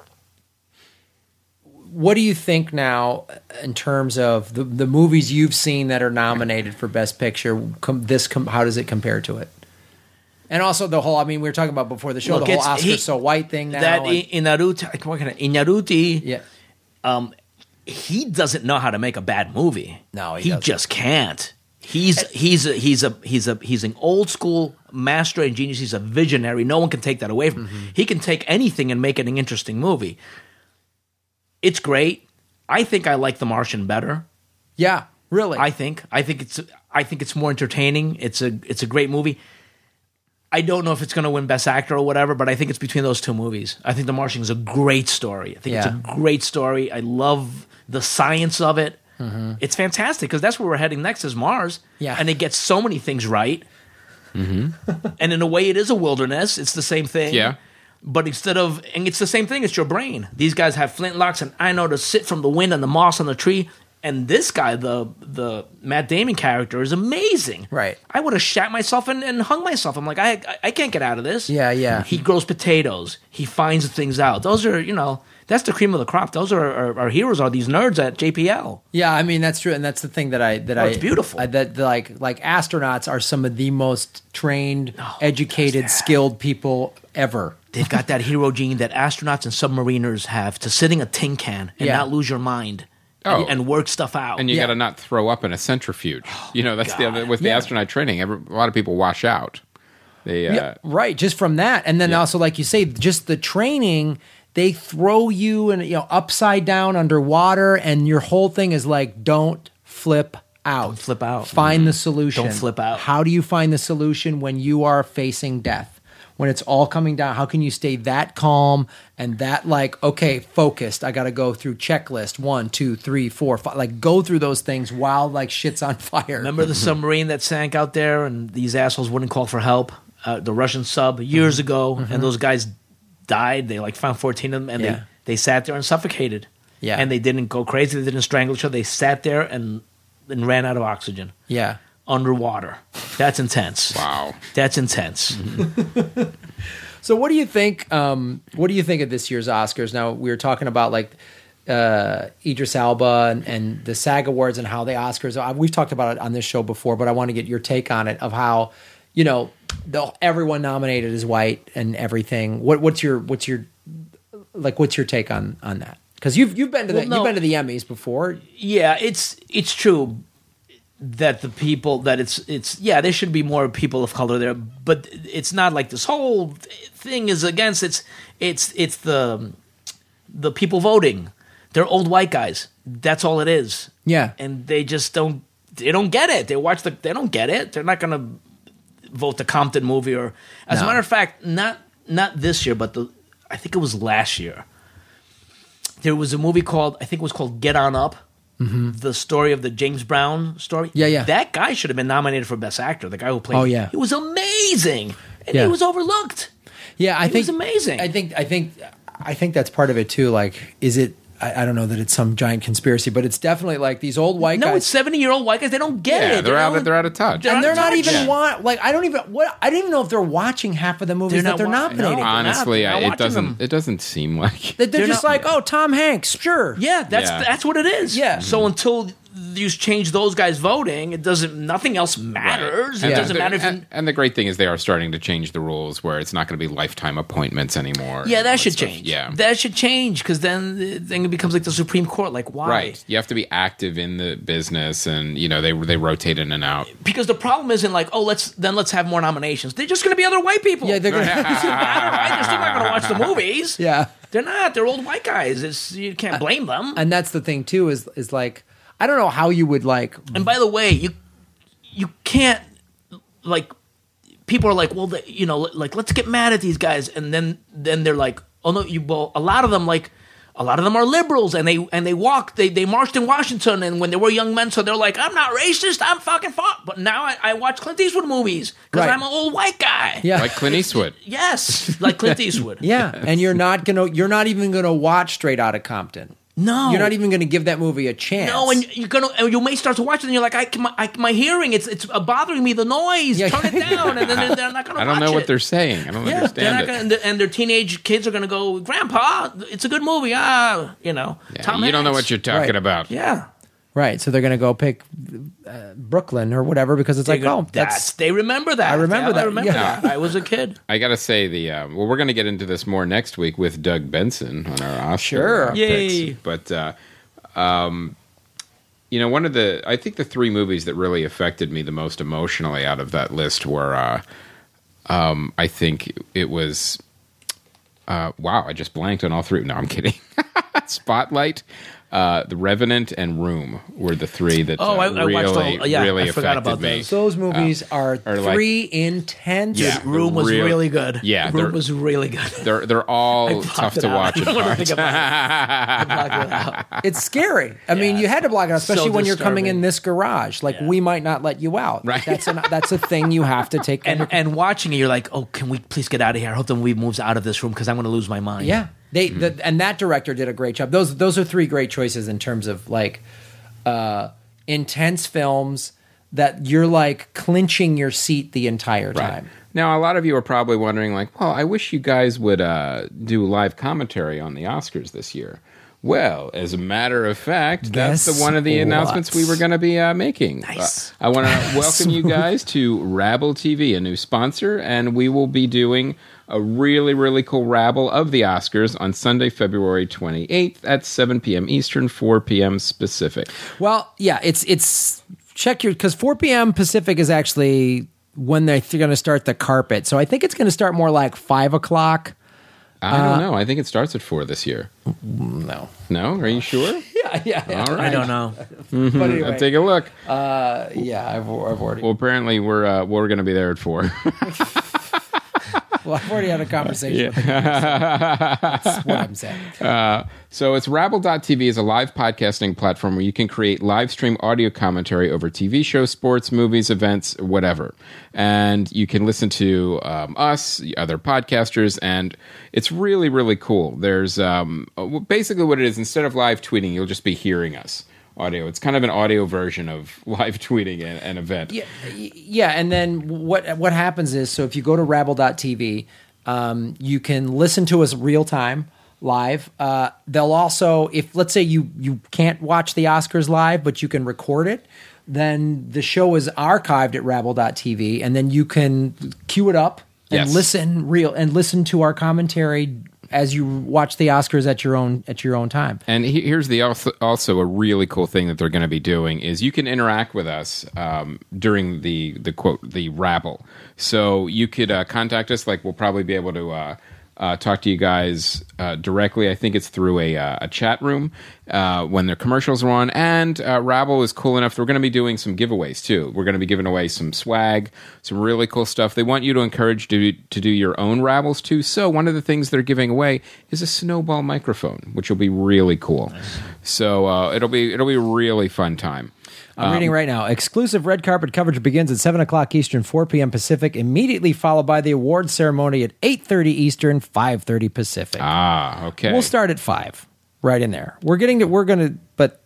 what do you think now in terms of the the movies you've seen that are nominated for Best Picture? Com- this com- how does it compare to it? And also the whole, I mean, we were talking about before the show, Look, the whole it's- Oscar he- so white thing now. That and- Inaruti, what can I- Inaruti, yeah. um, he doesn't know how to make a bad movie. No, he he doesn't. just can't. He's he's a, he's a he's a he's an old school master and genius. He's a visionary. No one can take that away from him. Mm-hmm. He can take anything and make it an interesting movie. It's great. I think I like The Martian better. Yeah, really. I think I think it's I think it's more entertaining. It's a it's a great movie. I don't know if it's going to win Best Actor or whatever, but I think it's between those two movies. I think The Martian is a great story. I think it's Yeah. a great story. I love the science of it. Mm-hmm. It's fantastic because that's where we're heading next is Mars. Yeah. And it gets so many things right. Mm-hmm. And in a way, it is a wilderness. It's the same thing. Yeah. But instead of, and it's the same thing, it's your brain. These guys have flintlocks, and I know to sit from the wind and the moss on the tree. And this guy, the the Matt Damon character, is amazing. Right. I would have shat myself and, and hung myself. I'm like, I, I I can't get out of this. Yeah, yeah. He grows potatoes. He finds things out. Those are, you know, that's the cream of the crop. Those are our, our heroes. Are these nerds at J P L? Yeah, I mean that's true, and that's the thing that I that I Oh, it's beautiful. I, that like like astronauts are some of the most trained, Oh, educated, skilled people ever. They've got that hero gene that astronauts and submariners have to sitting a tin can and Yeah. not lose your mind Oh. and, and work stuff out. And you Yeah. got to not throw up in a centrifuge. you know, that's the God. other with the Yeah. astronaut training. Every, a lot of people wash out. They, uh, Yeah, right. Just from that, and then Yeah. also, like you say, just the training. They throw you and you know upside down underwater, and your whole thing is like, don't flip out. Don't flip out. Find the solution. Don't flip out. How do you find the solution when you are facing death? When it's all coming down, how can you stay that calm and that like, okay, focused? I got to go through checklist one, two, three, four, five. Like go through those things while like shit's on fire. Remember the submarine that sank out there and these assholes wouldn't call for help? Uh, the Russian sub years ago, and those guys died. They like found fourteen of them, and Yeah. they, they sat there and suffocated. Yeah. And they didn't go crazy. They didn't strangle each other. They sat there and, and ran out of oxygen Yeah. underwater. That's intense. wow. That's intense. So what do you think? Um, what do you think of this year's Oscars? Now we were talking about like uh, Idris Elba and, and the SAG Awards and how the Oscars. uh, We've talked about it on this show before, but I want to get your take on it of how you know the, everyone nominated is white and everything. What, what's your what's your like? What's your take on on that? Because you've you've been to the, Well, no. you've been to the Emmys before. Yeah, it's it's true that the people that it's it's yeah there should be more people of color there, but it's not like this whole thing is against it's it's it's the the people voting. They're old white guys. That's all it is. Yeah. And they just don't they don't get it. They watch the they don't get it. They're not gonna vote the Compton movie or as No. a matter of fact, not not this year, but the I think it was last year. There was a movie called I think it was called Get On Up. Mm-hmm. The story of the James Brown story. Yeah, yeah. That guy should have been nominated for Best Actor. The guy who played. Oh, yeah. He was amazing, and Yeah. he was overlooked. Yeah, I It think was amazing. I think I think I think that's part of it too. Like, is it? I, I don't know that it's some giant conspiracy, but it's definitely like these old white No, guys. it's seventy-year-old white guys. They don't get Yeah, it. they're out. not- Of, they're out of touch. They're and they're not touch. even Yeah. want like I don't even what I don't even know if they're watching half of the movies They're that they're not wa- nominated. no. for. Honestly, They're not I, it watching doesn't. them. It doesn't seem like. They- They're, They're just not- like, oh, Tom Hanks, sure. Yeah, that's Yeah. that's what it is. Yeah. So until you change those guys voting, it doesn't. Nothing else matters. And It the- doesn't the- matter if. and, You, and the great thing is they are starting to change the rules where it's not going to be lifetime appointments anymore. yeah, and all that should stuff. change. Yeah, that should change because then then it becomes like the Supreme Court. Like why? right. You have to be active in the business, and you know they they rotate in and out. Because the problem isn't like, oh, let's then let's have more nominations. They're just going to be other white people. Yeah, they're gonna. Doesn't matter, right? They're still not going to watch the movies. yeah, They're not. They're old white guys. It's, you can't blame them. and that's the thing too. Is is like I don't know how you would like. And by the way, you you can't like. People are like, well, the, you know, like let's get mad at these guys, and then then they're like, oh no, you. Well, a lot of them like. A lot of them are liberals, and they and they walked, they they marched in Washington, and when they were young men, so they're like, I'm not racist, I'm fucking fought. But now I, I watch Clint Eastwood movies because Right. I'm an old white guy. Yeah. Like Clint Eastwood. Yes, like Clint Eastwood. Yeah, and you're not gonna, you're not even gonna watch Straight Outta Compton. No, You're not even gonna give that movie a chance. No, and you're gonna, and you may start to watch it, and you're like, I, my, I, my hearing, it's it's bothering me, the noise. Yeah. Turn it down, and then they're, they're not gonna. I don't watch know it. what they're saying. I don't Yeah, they're understand not it. gonna, and, the, and their teenage kids are gonna go, Grandpa, it's a good movie. Ah, you know, Yeah, Tom you don't know Hanks. what you're talking Right. about. Yeah. Right, so they're gonna go pick uh, Brooklyn or whatever because it's like, They go, oh, that's they remember that. I remember Yeah, that, I remember yeah. that. I was a kid. I gotta say the um, well, we're gonna get into this more next week with Doug Benson on our Oscar Sure. uh, Yay. picks. But uh, um, you know, one of the I think the three movies that really affected me the most emotionally out of that list were uh, um, I think it was uh, wow, I just blanked on all three. No, I'm kidding. Spotlight. Uh, the Revenant and Room were the three that Oh, uh, I- I really, watched all- yeah, really I forgot affected about me. those. those movies are are like- three intense. Yeah. Room was real- really good. Yeah, they're- Room was really good. They're they're all blocked tough it to out. watch. I don't wanna apart. think about I blocked it out. It's scary. I mean, Yeah. you had to block it out, especially So when you're coming disturbing. in this garage. Like, Yeah. we might not let you out. Right. That's an, that's a thing you have to take. And under- and watching it, you're like, oh, can we please get out of here? I hope the movie moves out of this room because I'm going to lose my mind. yeah, they Hmm. the, and that director did a great job. Those those are three great choices in terms of like uh, intense films that you're like clinching your seat the entire Right. time. Now, a lot of you are probably wondering, like, well, I wish you guys would uh, do live commentary on the Oscars this year. Well, as a matter of fact, that's Guess the one of the what? announcements we were going to be uh, making. Nice. Uh, I want to welcome you guys to Rabble T V, a new sponsor, and we will be doing a really, really cool Rabble of the Oscars on Sunday, February twenty-eighth at seven p.m. Eastern, four p.m. Pacific. Well, yeah, it's it's check your because four p.m. Pacific is actually when they're going to start the carpet. So I think it's going to start more like five o'clock. I don't know. I think it starts at four this year. No, No? Are you sure? yeah, yeah, yeah. All right. I don't know. But anyway, I'll take a look. uh, yeah, I've, I've already Well, apparently we're uh, we're going to be there at four. well, I've already had a conversation. With That's what I'm saying. So it's Rabble dot T V is a live podcasting platform where you can create live stream audio commentary over T V shows, sports, movies, events, whatever. And you can listen to um, us, other podcasters, and it's really, really cool. There's um, basically what it is. Instead of live tweeting, you'll just be hearing us. Audio. It's kind of an audio version of live tweeting an, an event. Yeah, y- yeah, and then what what happens is, so if you go to Rabble dot T V, um, you can listen to us real time live. Uh, they'll also, if let's say you you can't watch the Oscars live, but you can record it, then the show is archived at Rabble dot T V, and then you can queue it up and Yes. listen real and listen to our commentary as you watch the Oscars at your own at your own time. And he- here's the also, also a really cool thing that they're going to be doing is you can interact with us um, during the the quote the rabble. So you could uh, contact us. Like we'll probably be able to uh, uh, talk to you guys uh, directly. I think it's through a, uh, a chat room uh, when their commercials are on. And uh, Rabble is cool enough. We're going to be doing some giveaways too. We're going to be giving away some swag, some really cool stuff. They want you to encourage to to do your own Rabbles too. So one of the things they're giving away is a snowball microphone, which will be really cool. Nice. So uh, it'll be it'll be a really fun time. I'm reading right now. Exclusive red carpet coverage begins at seven o'clock Eastern, four p.m. Pacific, immediately followed by the awards ceremony at eight thirty Eastern, five thirty Pacific. Ah, okay. We'll start at five, right in there. We're getting to, we're going to, but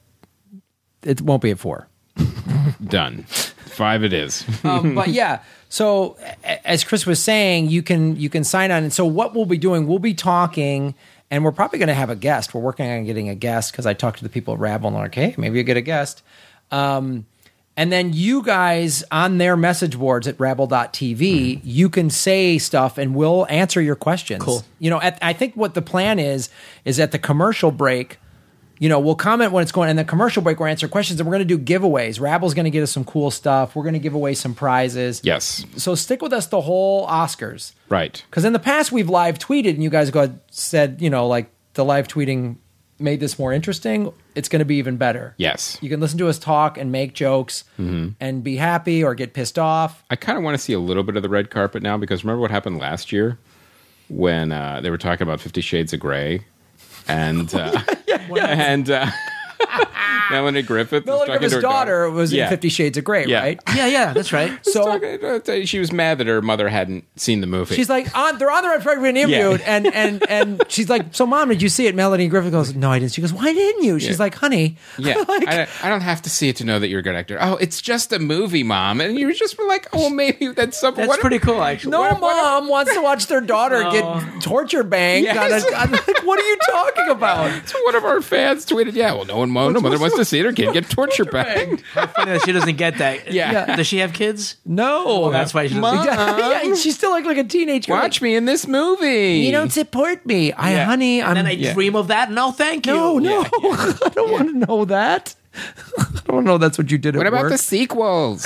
it won't be at four. Done. Five it is. um, but yeah, so a- as Chris was saying, you can you can sign on. And so what we'll be doing, we'll be talking, and we're probably going to have a guest. We're working on getting a guest because I talked to the people at Rabble and they're like, hey, maybe you get a guest. Um, and then you guys on their message boards at Rabble dot T V, mm-hmm. you can say stuff and we'll answer your questions. Cool. You know, at, I think what the plan is, is at the commercial break, you know, we'll comment when it's going, and the commercial break, we'll answer questions, and we're going to do giveaways. Rabble's going to get us some cool stuff. We're going to give away some prizes. Yes. So stick with us the whole Oscars. Right. Because in the past, we've live tweeted, and you guys go said, you know, like the live tweeting made this more interesting, it's going to be even better. Yes. You can listen to us talk and make jokes and be happy or get pissed off. I kind of want to see a little bit of the red carpet now because remember what happened last year when uh, they were talking about Fifty Shades of Grey and uh, and uh, Melanie Griffith. was Melanie talking Griffith's to her daughter was Yeah. in Fifty Shades of Grey, Yeah. right? Yeah, yeah, that's right. So Talking- uh, she was mad that her mother hadn't seen the movie. she's like, on, they're on the red carpet being interviewed, Yeah. and and and she's like, so mom, did you see it? Melanie Griffith goes, no, I didn't. She goes, why didn't you? She's Yeah. like, honey, yeah, like, I, I don't have to see it to know that you're a good actor. Oh, it's just a movie, Mom. And you're just like, oh, maybe that's something. That's what- pretty cool, actually. no what- what- mom wants to watch their daughter No. get torture banged. Yes. On a, on, like, what are you talking about? So one of our fans tweeted, yeah, well, no one, no mother wants to see her kid get torture banged. Funny that she doesn't get that. Yeah. Yeah. Does she have kids? No, Well, that's why she doesn't. Mom. yeah, she's still like like a teenage girl. Watch me in this movie. You don't support me. I, Yeah. honey, I'm. And then I Yeah. dream of that. No, thank you. no, no, I don't want to know that. I don't know. That's what you did at What about work. the sequels?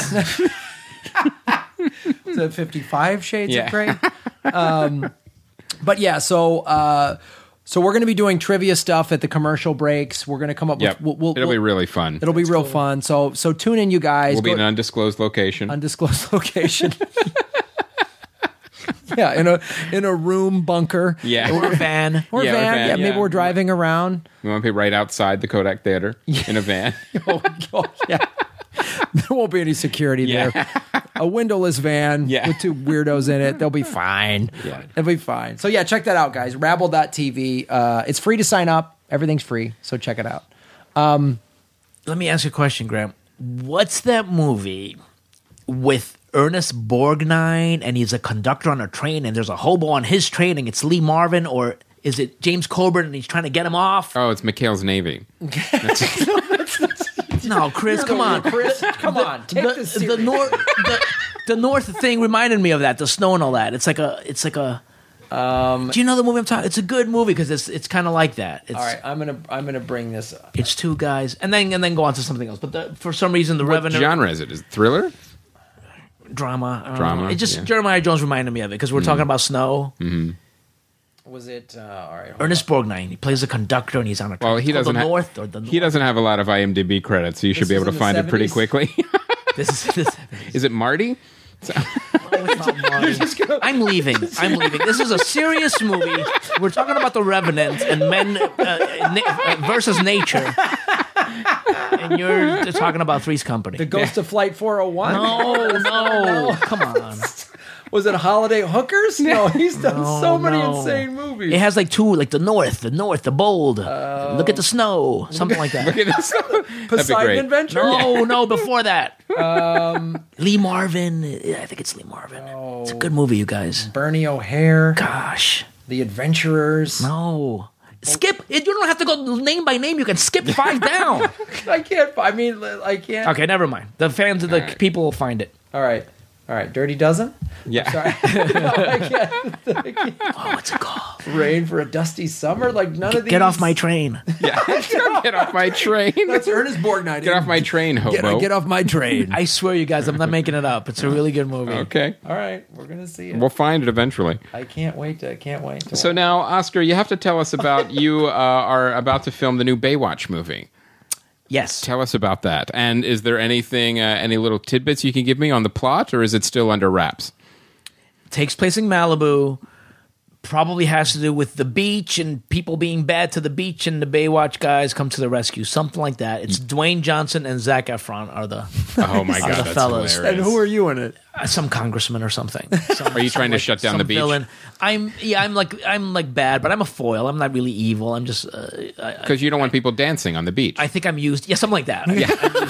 the fifty-five Shades Yeah. of Grey. Um, but yeah, so uh, so we're going to be doing trivia stuff at the commercial breaks. We're going to come up Yep. with. We'll, we'll, It'll be we'll- really fun. It'll be real fun. So so tune in, you guys. We'll be Go- in an undisclosed location. undisclosed location. yeah, in a in a room bunker. yeah. Or a van. Or Yeah, or van. van, Yeah, maybe yeah. we're driving around. We want to be right outside the Kodak Theater in a van. Oh, oh, yeah. There won't be any security Yeah. there. A windowless van Yeah. with two weirdos in it. They'll be fine. Yeah. They'll be fine. So yeah, check that out, guys. Rabble dot T V. Uh, it's free to sign up. Everything's free. So check it out. Let me ask you a question, Graham. What's that movie with Ernest Borgnine and he's a conductor on a train and there's a hobo on his train and it's Lee Marvin, or is it James Coburn and he's trying to get him off? Oh, it's McHale's Navy. No, Chris, come on. Chris. Come on. Take The, this the serious. north the, the north thing reminded me of that, the snow and all that. It's like a it's like a um, do you know the movie I'm talking? It's a good movie because it's it's kind of like that. It's, All right, I'm gonna I'm gonna bring this up. It's two guys, and then and then go on to something else. But the, for some reason, the What Revenant genre is it? Is it thriller? drama, I don't Drama, know. It just yeah. Mm-hmm. Jeremiah Jones reminded me of it because we're talking about snow. Was it? Uh, all right. hold Ernest Borgnine, he plays a conductor, and he's on a train. Well, he It's called doesn't the ha- north or the He doesn't have a lot of IMDb credits, so you should This be is able to in the find it pretty seventies? quickly. This is this. Is it Marty? Oh, it's not mine. I'm leaving. I'm leaving. This is a serious movie. We're talking about the Revenant and men uh, na- uh, versus nature, and you're talking about Three's Company. The Ghost of Flight four oh one. no, no, come on. Was it Holiday Hookers? No, he's done No, so many no. insane movies. It has like two, like the north, the north, the bold. Look at the snow, something like that. Look at this. That'd be Poseidon great. Adventure. No, no, before that. Um, Lee Marvin. Yeah, I think it's Lee Marvin. It's a good movie, you guys. Bernie O'Hare. Gosh, The Adventurers. no. Skip. You don't have to go name by name. You can skip five down. I can't. I mean, I can't. Okay, never mind. The fans of the right. people will find it. All right. All right. Dirty Dozen. Yeah. Sorry. No, I can't. I can't. Oh, what's it called? Rain for a Dusty Summer. Like none of these. Get off my train. Yeah. Get off my train. That's Ernest Borgnine. Get off my train, hobo. Get, get off my train. I swear, you guys, I'm not making it up. It's a really good movie. Okay. All right. We're gonna see it. We'll find it eventually. I can't wait. To, I can't wait. To So now, Oscar, you have to tell us about you uh, are about to film the new Baywatch movie. Yes. Tell us about that. And is there anything, uh, any little tidbits you can give me on the plot, or is it still under wraps? Takes place in Malibu. Probably has to do with the beach and people being bad to the beach, and the Baywatch guys come to the rescue. Something like that. It's Dwayne Johnson and Zac Efron are the Oh my Are god, the that's fellas. hilarious. And who are you in it? uh, some congressman or something. Some, Are you some, trying to like, shut down some the beach? Villain. I'm yeah. I'm like I'm like bad, but I'm a foil. I'm not really evil. I'm just. Uh, I, Because you don't want people dancing on the beach. I think I'm used. Yeah, something like that. Yeah.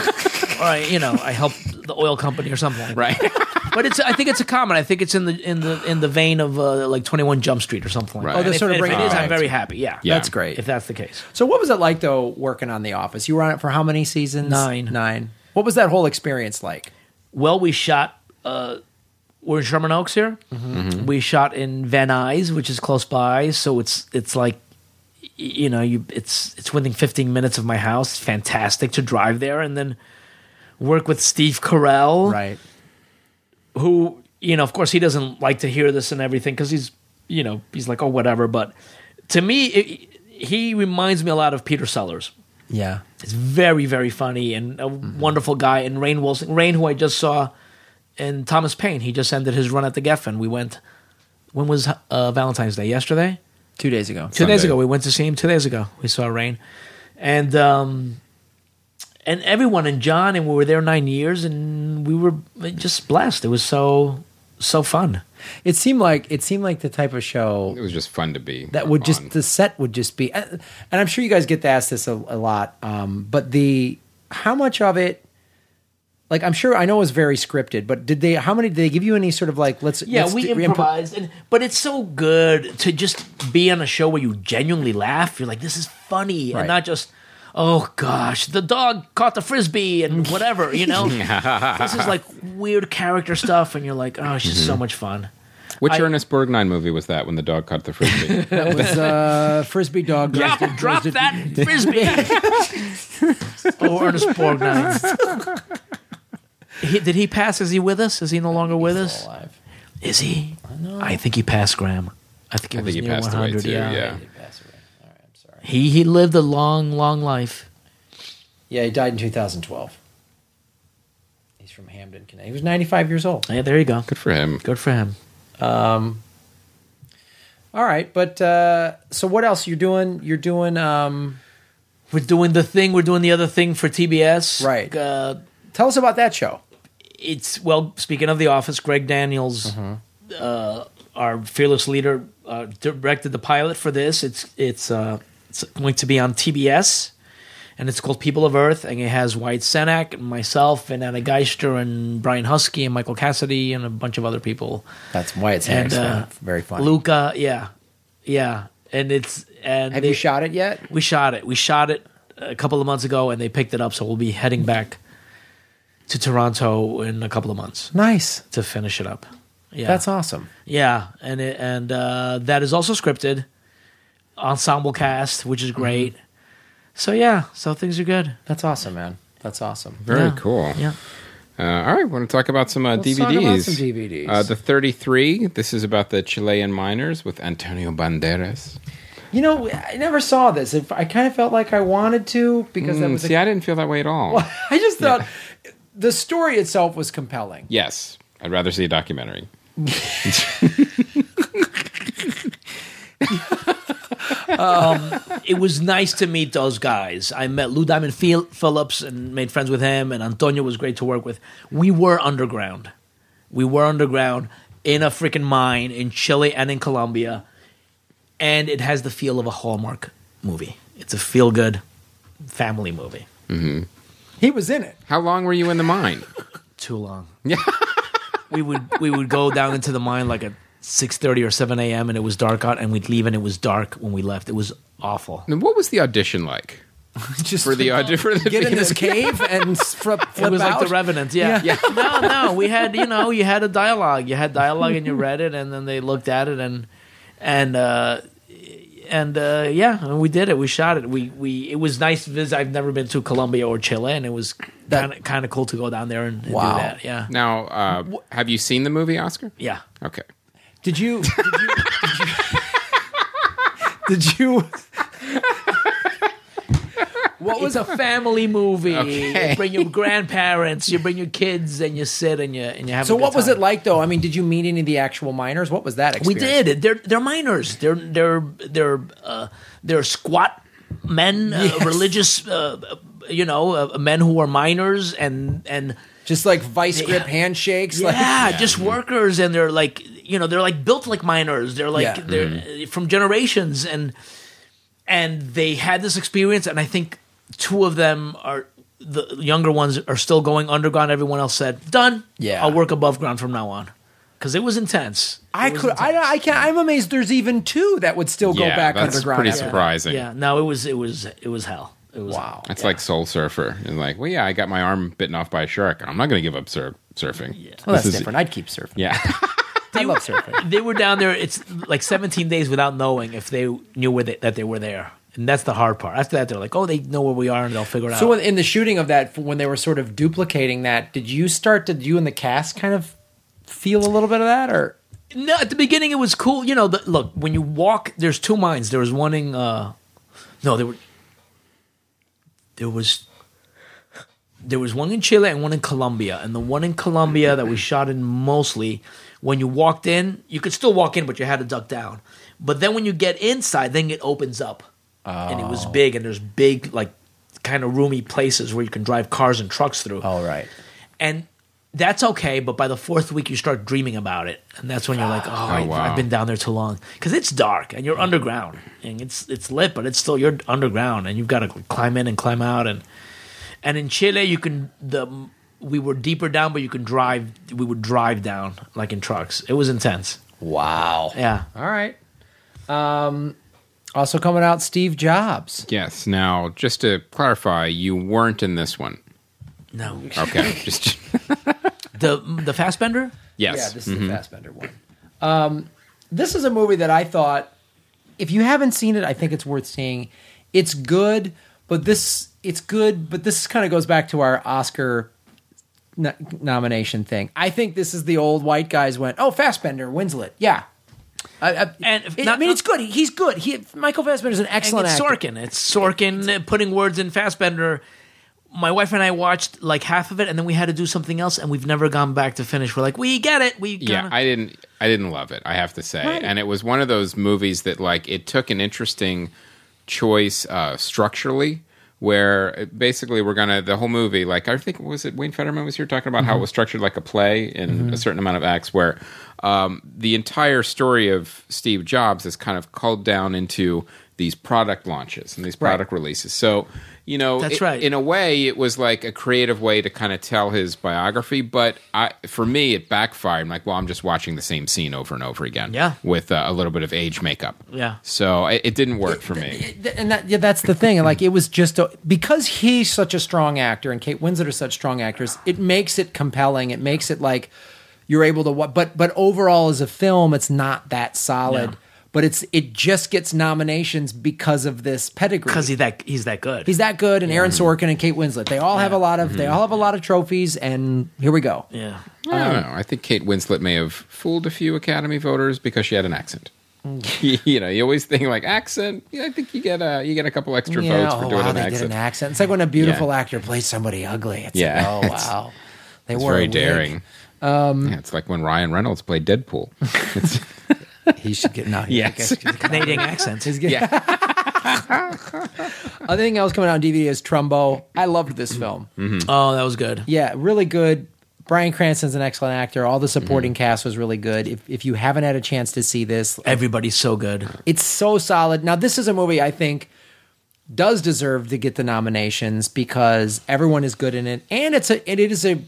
Or I, you know, I help the oil company or something like right? that. But it's. I think it's a common. I think it's in the in the in the vein of uh, like twenty-one Jump Street or something like Right. that. Oh, they're And sort if, of if it bringing is, it I'm back. very happy. Yeah, Yeah. That's great. if that's the case. So what was it like though working on The Office? You were on it for how many seasons? Nine. Nine. What was that whole experience like? Well, we shot. Uh, we're in Sherman Oaks here. Mm-hmm. We shot in Van Nuys, which is close by. So it's it's like, y- you know, you it's it's within fifteen minutes of my house. It's fantastic to drive there, and then work with Steve Carell, Right. who, you know, of course, he doesn't like to hear this and everything because he's, you know, he's like, oh, whatever. But to me, it, he reminds me a lot of Peter Sellers. Yeah. He's very, very funny and a Mm-hmm. wonderful guy. And Rainn Wilson, Rainn, who I just saw in Thomas Paine, he just ended his run at the Geffen. We went. When was uh, Valentine's Day? Yesterday. Two days ago. Two days Sunday. ago, we went to see him. Two days ago, we saw Rainn, and um, and everyone and John, and we were there nine years, and we were just blessed. It was so so fun. It seemed like it seemed like the type of show It was just fun to be. that would just on. the set would just be, and I'm sure you guys get to ask this a, a lot. Um, but the how much of it, like I'm sure I know it was very scripted, but did they? How many did they give you any sort of like let's Yeah, let's we do- improvised, and but it's so good to just be on a show where you genuinely laugh. You're like, this is funny, Right. and not just, oh gosh, the dog caught the frisbee and whatever. You know, this is like weird character stuff, and you're like, oh, it's just so much fun. Which I- Ernest Borgnine movie was that when the dog caught the frisbee? That was uh, frisbee dog. Drop, goes to- drop goes to- that frisbee. Oh, Ernest Borgnine. He, did he pass? Is he with us? Is he no longer with us? Alive. Is he? I think he passed, Graham. I think he I was think he near passed one away hundred. too. yeah. Yeah. He passed away. All right, I'm sorry. He he lived a long, long life. Yeah, he died in two thousand twelve. He's from Hamden, Connecticut. He was ninety-five years old. Yeah, there you go. Good for him. Good for him. Um, all right, but uh, so what else you're doing? You're doing. Um, We're doing the thing. We're doing the other thing for T B S. Right. Uh, tell us about that show. it's well. Speaking of The Office, Greg Daniels, uh, our fearless leader, uh, directed the pilot for this. It's it's uh, it's going to be on T B S, and it's called People of Earth, and it has Wyatt Cenac and myself and Anna Geister and Brian Husky and Michael Cassidy and a bunch of other people. That's why it's And, uh, very fun. Luca, yeah, yeah, and it's and have they- you shot it yet? We shot it. We shot it a couple of months ago, and they picked it up. So we'll be heading back to Toronto in a couple of months Nice. to finish it up. Yeah, That's awesome. yeah, and it, and uh, that is also scripted, ensemble cast, which is great. So yeah, so things are good. That's awesome, man. That's awesome. Very Yeah. cool. Yeah, Uh, all right, want to talk about some uh, Let's D V Ds? talk about some D V Ds. Uh, the thirty-three. This is about the Chilean miners with Antonio Banderas. You know, I never saw this. If I kind of felt like I wanted to because that Mm, was. see, a, I didn't feel that way at all. I just thought the story itself was compelling. Yes, I'd rather see a documentary. it was nice to meet those guys. I met Lou Diamond Phil- Phillips and made friends with him, and Antonio was great to work with. We were underground. We were underground in a freaking mine in Chile and in Colombia, and it has the feel of a Hallmark movie. It's a feel-good family movie. He was in it. How long were you in the mine? Too long. Yeah. We would we would go down into the mine like at six thirty or seven a.m. and it was dark out, and we'd leave and it was dark when we left. It was awful. And what was the audition like Just for the audition for the get in this cave and flip, flip It was out. like The Revenant, yeah. Yeah. no, no, we had you know you had a dialogue, you had dialogue, and you read it, and then they looked at it, and and uh, and uh, yeah, and we did it. We shot it. We we it was nice to visit. I've never been to Colombia or Chile, and it was kind of kind of cool to go down there and, and Wow. do that. Yeah, Now, uh, have you seen the movie, Oscar? yeah. Okay. Did you? Did you? Did you? Did you what was It's a family movie. Okay. You bring your grandparents, you bring your kids, and you sit and you and you have. so? a good What was time. it like, though? I mean, did you meet any of the actual miners? What was that We experience? did. They're they're miners. They're they're they're uh, they're squat men, uh, Yes. religious, uh, you know, uh, men who are miners and and Just like vice grip Yeah. handshakes. yeah, Like, just workers, and they're like you know they're like built like miners. They're like Yeah. they're uh, from generations, and and they had this experience, and I think two of them are. The younger ones are still going underground. Everyone else said, "Done. Yeah. I'll work above ground from now on," because it was intense. I It was could. intense. I, I can't. I'm amazed. There's even two that would still go Yeah, back that's underground. pretty after that. surprising. Yeah, no, it was it was it was hell. It was Wow. That's like Soul Surfer. And like, well, yeah, I got my arm bitten off by a shark. I'm not going to give up sur- surfing. Yeah. Well, that's different. I'd keep surfing. Yeah. I love surfing. They were down there. It's like seventeen days without knowing if they knew where they, that they were there, and that's the hard part. After that, they're like, "Oh, they know where we are, and they'll figure it So out." in, in the shooting of that, when they were sort of duplicating that, did you start? Did you and the cast kind of feel a little bit of that, or No, at the beginning it was cool. You know, the, look when you walk, there's two mines. There was one in uh, No, there were. There was. There was one in Chile and one in Colombia, and the one in Colombia that we shot in mostly. When you walked in, you could still walk in, but you had to duck down. But then when you get inside, then it opens up, oh. and it was big, and there's big like kind of roomy places where you can drive cars and trucks through. All right, and. That's okay, but by the fourth week you start dreaming about it, and that's when you're like, "Oh, oh I, wow. I've been down there too long," because it's dark and you're underground, and it's it's lit, but it's still you're underground, and you've got to climb in and climb out, and and in Chile you can the we were deeper down, but you can drive. We would drive down like in trucks. It was intense. Wow. Yeah. All right. Um, also coming out, Steve Jobs. Yes. Now, just to clarify, you weren't in this one. No. Okay. Just the the Fassbender? Yes. Yeah, this is mm-hmm. the Fassbender one. Um, this is a movie that I thought, if you haven't seen it, I think it's worth seeing. It's good, but this it's good, but this kind of goes back to our Oscar no- nomination thing. I think this is the old white guys went, oh, Fassbender, Winslet, yeah. I, I, and it, not, I mean, it's good. He's good. He Michael Fassbender is an excellent and it's actor. Sorkin. It's Sorkin putting words in Fassbender. My wife and I watched like half of it, and then we had to do something else, and we've never gone back to finish. We're like, we get it. We yeah, kinda... I didn't. I didn't love it. I have to say, right. And it was one of those movies that like it took an interesting choice uh, structurally, where basically we're gonna the whole movie. Like I think was it Wayne Fetterman was here talking about mm-hmm. how it was structured like a play in mm-hmm. a certain amount of acts, where um, the entire story of Steve Jobs is kind of culled down into these product launches and these product right. releases. So. You know, That's it, right. in a way, it was like a creative way to kind of tell his biography. But I, for me, it backfired. I'm like, well, I'm just watching the same scene over and over again. Yeah. With uh, a little bit of age makeup. Yeah. So it, it didn't work for me. And that, yeah, that's the thing. Like, it was just a, because he's such a strong actor and Kate Winslet are such strong actors, it makes it compelling. It makes it like you're able to. But but overall, as a film, it's not that solid. Yeah. But it's it just gets nominations because of this pedigree. Because he's that he's that good. He's that good, and Aaron Sorkin and Kate Winslet. They all yeah. have a lot of Mm-hmm. they all have a lot of trophies, and here we go. Yeah. I don't know. I think Kate Winslet may have fooled a few Academy voters because she had an accent. You know, you always think like accent. Yeah, I think you get a you get a couple extra Yeah, votes for oh, doing wow, an they accent. did an accent. It's like when a beautiful Yeah. actor plays somebody ugly. It's Yeah. like, oh wow, they It's were very daring. Um, yeah, it's like when Ryan Reynolds played Deadpool. It's, he should get no. Yes. Canadian accent. He's getting, yeah. Other thing else coming out on D V D is Trumbo. I loved this film. Mm-hmm. Oh, that was good. Yeah, really good. Bryan Cranston's an excellent actor. All the supporting Mm-hmm. cast was really good. If if you haven't had a chance to see this, Everybody's so good. it's so solid. Now, this is a movie I think does deserve to get the nominations because everyone is good in it, and it's a it is a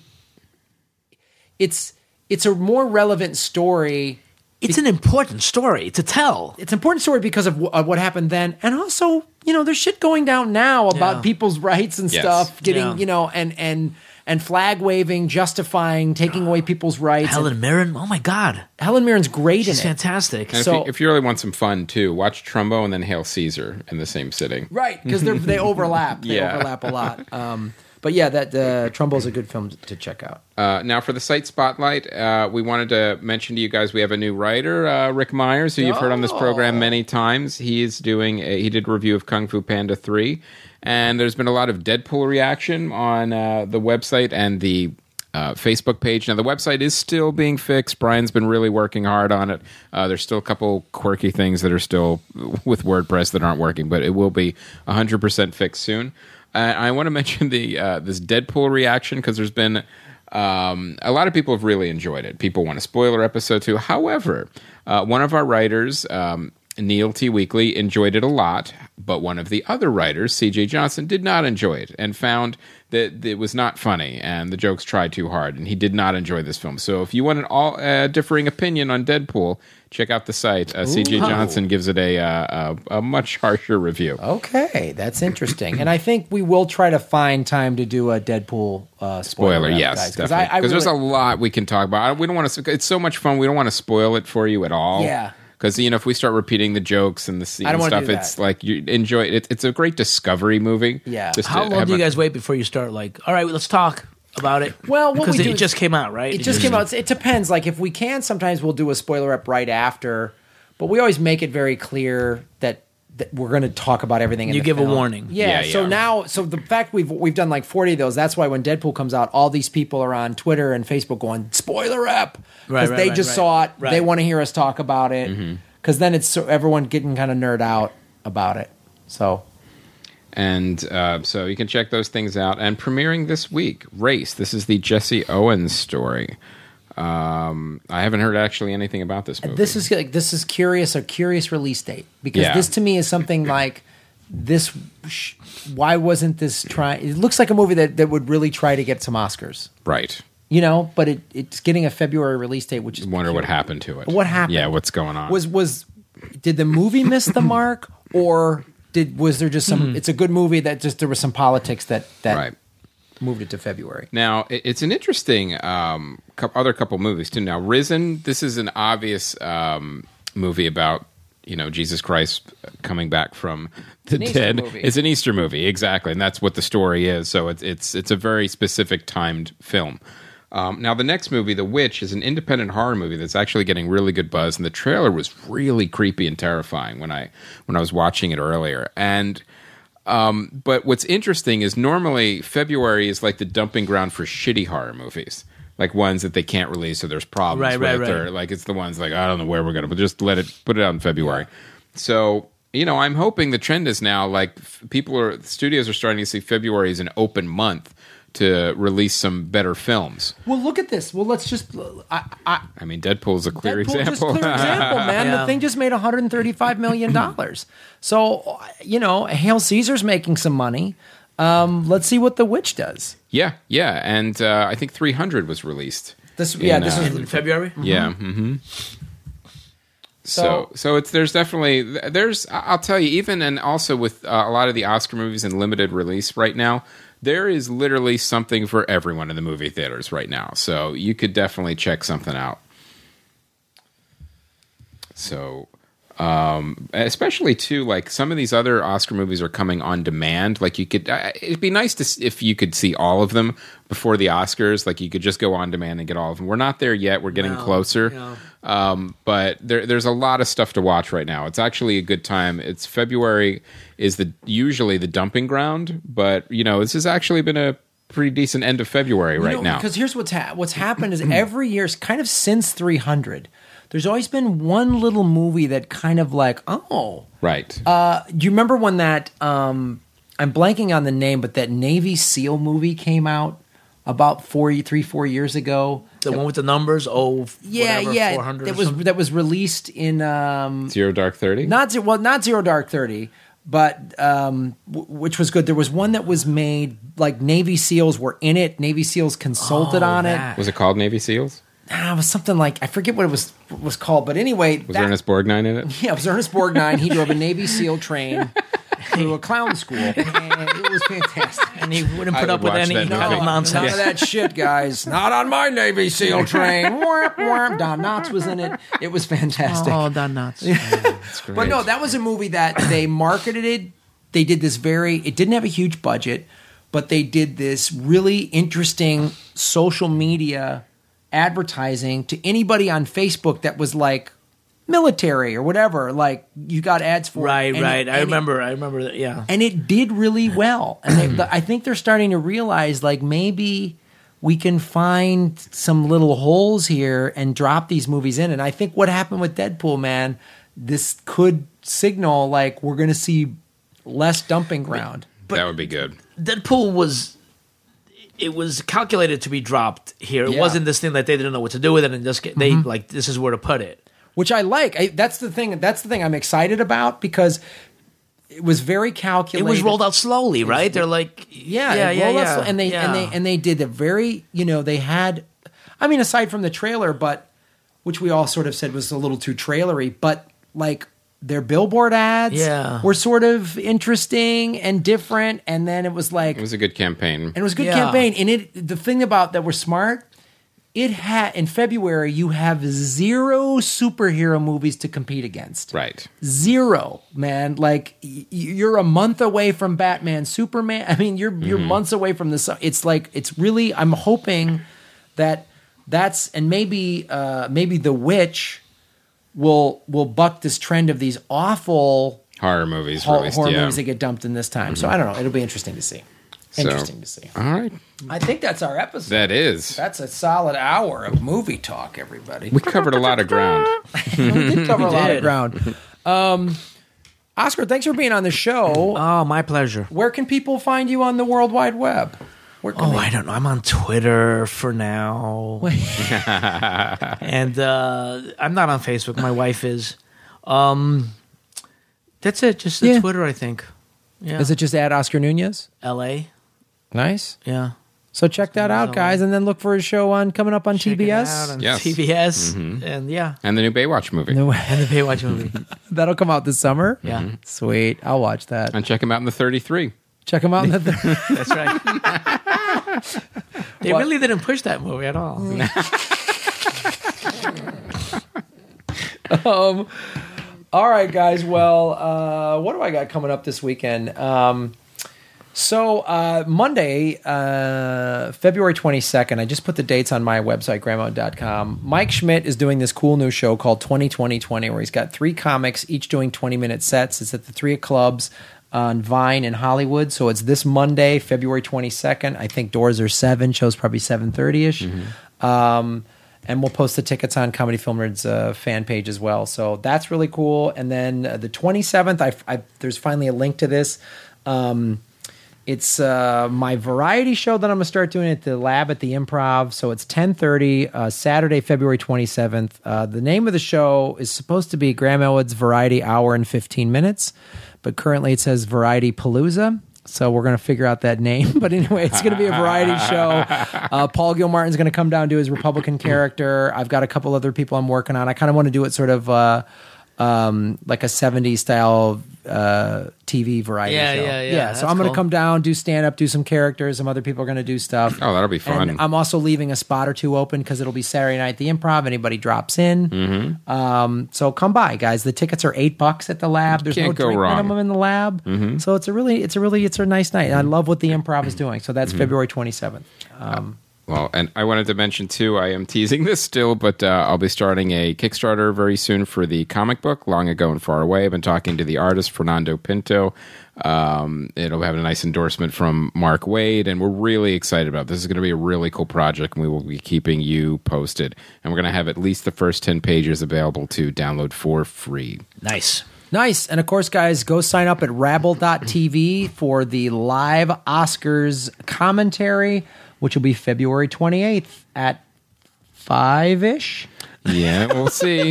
it's it's a more relevant story. It's an important story to tell. It's an important story because of, w- of what happened then, and also, you know, there's shit going down now about Yeah. people's rights and Yes. stuff, getting, Yeah. you know, and and and flag waving, justifying, taking away people's rights. Helen And Mirren, oh my God. Helen Mirren's great She's in it. fantastic. And So- if, you, if you really want some fun too, watch Trumbo and then Hail Caesar in the same sitting. Right, because they overlap. They Yeah. overlap a lot. Um, but yeah, that uh, Trumbo's a good film to check out. Uh, now, for the site spotlight, uh, we wanted to mention to you guys we have a new writer, uh, Rick Myers, who you've heard on this program many times. He is doing a, he did a review of Kung Fu Panda three, and there's been a lot of Deadpool reaction on uh, the website and the uh, Facebook page. Now, the website is still being fixed. Brian's been really working hard on it. Uh, there's still a couple quirky things that are still with WordPress that aren't working, but it will be one hundred percent fixed soon. Uh, I want to mention the uh, this Deadpool reaction because there's been um, a lot of people have really enjoyed it. People want a spoiler episode too. However, uh, one of our writers, um, Neil T. Weekly, enjoyed it a lot, but one of the other writers, C J Johnson, did not enjoy it and found that it was not funny and the jokes tried too hard, and he did not enjoy this film. So if you want an all uh, differing opinion on Deadpool, check out the site. Uh, C J Johnson gives it a, uh, a a much harsher review. Okay, that's interesting. And I think we will try to find time to do a Deadpool uh, spoiler. Spoiler, rep, yes, guys, definitely. Because really, there's a lot we can talk about. We don't want to. It's so much fun. We don't want to spoil it for you at all. Yeah. Because you know, if we start repeating the jokes and the scene I don't and wanna stuff, do it's that. like you enjoy it. It's, it's a great discovery movie. Yeah. Just How to long have do you a- guys wait before you start like, all right, let's talk about it? Well, what because we it, do it is- just came out, right? It just came out. It depends. Like if we can, sometimes we'll do a spoiler up right after, but we always make it very clear that that we're going to talk about everything. In You the give a film. warning. Yeah, Yeah, So yeah. now, so the fact we've we've done like forty of those. That's why when Deadpool comes out, all these people are on Twitter and Facebook going spoiler app because Right, right, they right, just right. saw it. Right. They want to hear us talk about it Mm-hmm. because then it's so everyone getting kind of nerd out about it. So And uh, so you can check those things out. And premiering this week, Race. This is the Jesse Owens story. Um, I haven't heard actually anything about this movie. this is like this is curious a curious release date because Yeah. this to me is something like this. Sh- why wasn't this try? It looks like a movie that that would really try to get some Oscars. right. You know, but it, it's getting a February release date, which is Wonder what peculiar. happened to it. What happened? Yeah, what's going on? Was was did the movie miss the mark, or did was there just some? It's a good movie that just there was some politics that that right. moved it to February. Now, it- it's an interesting um, cou- other couple movies, too. Now, Risen, this is an obvious um, movie about, you know, Jesus Christ coming back from the an Easter dead. movie. It's an Easter movie, exactly, and that's what the story is. So it's it's it's a very specific timed film. Um, now, the next movie, The Witch, is an independent horror movie that's actually getting really good buzz, and the trailer was really creepy and terrifying when I when I was watching it earlier. And um, but what's interesting is normally February is like the dumping ground for shitty horror movies, like ones that they can't release or there's problems Right, right, with, right. or like it's the ones like I don't know where we're gonna, but just let it put it out in February. So. You know, I'm hoping the trend is now like f- people are studios are starting to see February as an open month to release some better films. Well, look at this. Well, let's just. I, I, I mean, Deadpool's a clear Deadpool, just example. clear example, man. Yeah. The thing just made one hundred thirty-five million dollars. So, you know, Hail Caesar's making some money. Um, let's see what The Witch does. yeah, yeah, and uh, I think three hundred was released. This, yeah, In, this uh, is In February? Yeah. Mm-hmm. So, So- so it's there's definitely there's I'll tell you, even and also with uh, a lot of the Oscar movies in limited release right now, there is literally something for everyone in the movie theaters right now. So you could definitely check something out. So, um, especially too, like some of these other Oscar movies are coming on demand. Like you could, uh, it'd be nice to s- if you could see all of them before the Oscars. Like you could just go on demand and get all of them. We're not there yet. We're getting No, closer. no. Um, but there, there's a lot of stuff to watch right now. It's actually a good time. It's February is the usually the dumping ground, but you know this has actually been a pretty decent end of February right now. Because here's what's ha- what's happened is every year, kind of since three hundred, there's always been one little movie that kind of like, oh, Right. uh, do you remember when that? Um, I'm blanking on the name, but that Navy SEAL movie came out about four, three, four years ago. The one with the numbers, oh, Yeah, whatever, yeah, four hundred that or was something? that was released in um, Zero Dark Thirty. not zero, well, not Zero Dark Thirty, but um, w- which was good. There was one that was made like Navy SEALs were in it. Navy SEAls consulted Oh, on that. Was it called Navy SEAls? it. Ah, it was something like I forget what it was was called, but anyway, Was that- Ernest Borgnine in it? Yeah, it was Ernest Borgnine. He drove a Navy SEAL train through a clown school, and it was fantastic. And he wouldn't I put would up with watch any that kind movie. of nonsense. None of that shit, guys. Not on my Navy SEAL train. Warp, warp. Don Knotts was in it. It was fantastic. Oh, Don Knotts. But no, that was a movie that they marketed it. They did this very, it didn't have a huge budget, but they did this really interesting social media advertising to anybody on Facebook that was like military or whatever. Like you got ads for it. Right, And right. it- I and it- remember. I remember that. Yeah. and it did really well. And they, I think they're starting to realize like maybe we can find some little holes here and drop these movies in. And I think what happened with Deadpool, man, this could signal like we're going to see less dumping ground. that would be good. Deadpool was. It was calculated to be dropped here. It Yeah. wasn't this thing that they didn't know what to do with it and just get, they like this is where to put it. Which I like. I, that's the thing. That's the thing I'm excited about because it was very It calculated. was rolled out slowly, right? They're like, Yeah, yeah, it yeah, rolled out yeah. slow- and they yeah. and they and they did a very, you know, they had, I mean, aside from the trailer, but which we all sort of said was a little too trailery, but like their billboard ads Yeah. were sort of interesting and different, and then it was like, It was a good campaign. and it was a good Yeah. campaign, and it the thing about that were smart. It had in February you have zero superhero movies to compete against. Right. Zero, man. Like y- you're a month away from Batman, Superman. I mean, you're you're months away from this. It's like it's really. I'm hoping that that's and maybe uh, maybe The Witch will will buck this trend of these awful horror movies horror, released. horror yeah. movies that get dumped in this time. So I don't know. It'll be interesting to see. So, Interesting to see. All right. I think that's our episode. That is. That's a solid hour of movie talk, everybody. We covered a lot of ground. we did cover a lot of did. ground. Um, Oscar, thanks for being on the show. Oh, my pleasure. Where can people find you on the World Wide Web? Where can Oh, they- I don't know. I'm on Twitter for now. and uh, I'm not on Facebook. My wife is. Um, that's it. Just the Yeah. Twitter, I think. Yeah. Is it just at Oscar Nunez? L A? Nice. Yeah. So check that out, guys, and then look for his show on coming up on Check T B it S. out on Yes. T B S. And yeah. And the new Baywatch movie. No way. And the Baywatch movie. That'll come out this summer. Yeah. Sweet. I'll watch that. And check him out in the thirty-three. Check him out in the. Th- That's right. They What? really didn't push that movie at all. um. All right, guys. Well, uh, what do I got coming up this weekend? Um, so uh, Monday, uh, February twenty-second, I just put the dates on my website, grandma dot com. Mike Schmidt is doing this cool new show called twenty twenty twenty, where he's got three comics, each doing twenty-minute sets. It's at the three clubs on Vine in Hollywood. So it's this Monday, February twenty-second. I think doors are seven, show's probably seven thirty-ish. Um, and we'll post the tickets on Comedy Film Nerd's uh, fan page as well. So that's really cool. And then uh, the twenty-seventh, I, I, there's finally a link to this. Um, it's uh, my variety show that I'm going to start doing at the Lab at the Improv. So it's ten thirty, uh, Saturday, February twenty-seventh. Uh, the name of the show is supposed to be Graham Elwood's Variety Hour and fifteen minutes, but currently it says Variety Palooza. So we're going to figure out that name. But anyway, it's going to be a variety show. Uh, Paul Gilmartin's going to come down and do his Republican character. I've got a couple other people I'm working on. I kind of want to do it sort of uh, um, like a seventies style uh, T V variety Yeah, show. yeah, yeah. So That's I'm going to cool. come down, do stand up, do some characters. Some other people are going to do stuff. Oh, that'll be fun. And I'm also leaving a spot or two open because it'll be Saturday night at the Improv. Anybody drops in. Mm-hmm. Um, so come by, guys. The tickets are eight bucks at the Lab. There's Can't no go drink wrong. minimum in the Lab. Mm-hmm. So it's a really, it's a really, it's a nice night. And I love what the Improv is doing. So that's Mm-hmm. February twenty-seventh. Um, Well, and I wanted to mention too, I am teasing this still, but uh, I'll be starting a Kickstarter very soon for the comic book, Long Ago and Far Away. I've been talking to the artist, Fernando Pinto. Um, it'll have a nice endorsement from Mark Wade, and we're really excited about it. This is going to be a really cool project, and we will be keeping you posted. And we're going to have at least the first ten pages available to download for free. Nice. Nice. And of course, guys, go sign up at rabble dot t v for the live Oscars commentary, which will be February twenty-eighth at five-ish. Yeah, we'll see.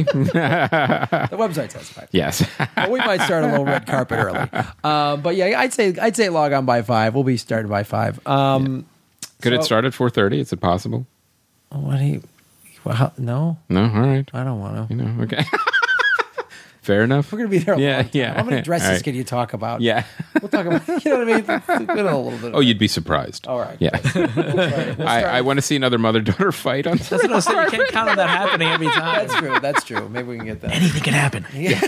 The website says five. Yes. Well, we might start a little red carpet early. Um, but yeah, I'd say I'd say log on by five. We'll be started by five. Um, Could So- it start at four thirty? Is it possible? What do you... Well, how- no, No? All right. I don't want to. You know, okay. Fair enough. We're going to be there a Yeah, long time. yeah. How many dresses All right. can you talk about? Yeah. We'll talk about, you know what I mean? We'll a little bit. Oh, you'd be surprised. All right. Yeah. We'll start- we'll I, start- I want to see another mother-daughter fight on That's what I was saying. You can't count on that happening every time. That's true. That's true. Maybe we can get that. Anything can happen.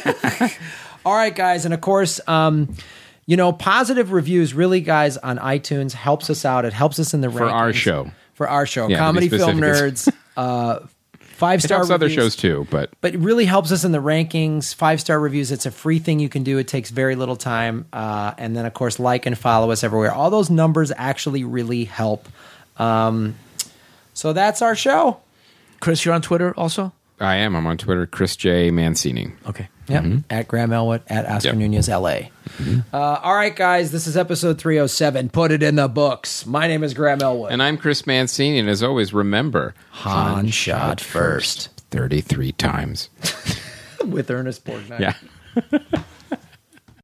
All right, guys. And of course, um, you know, positive reviews really, guys, on iTunes helps us out. It helps us in the for our rankings. show. For our show. Yeah, to Comedy be Film specific. Nerds. Uh, five It star helps reviews. other shows too, but But it really helps us in the rankings. Five star reviews. It's a free thing you can do. It takes very little time. Uh, and then, of course, like and follow us everywhere. All those numbers actually really help. Um, so that's our show. Chris, you're on Twitter also? I am. I'm on Twitter, Chris J. Mancini. Okay. Yep. At Graham Elwood, at Oscar Yep. Nunez, L A. Uh, all right, guys. This is episode three oh seven. Put it in the books. My name is Graham Elwood. And I'm Chris Mancini, and as always, remember, Han shot first. thirty-three times. With Ernest Borgnine. Yeah.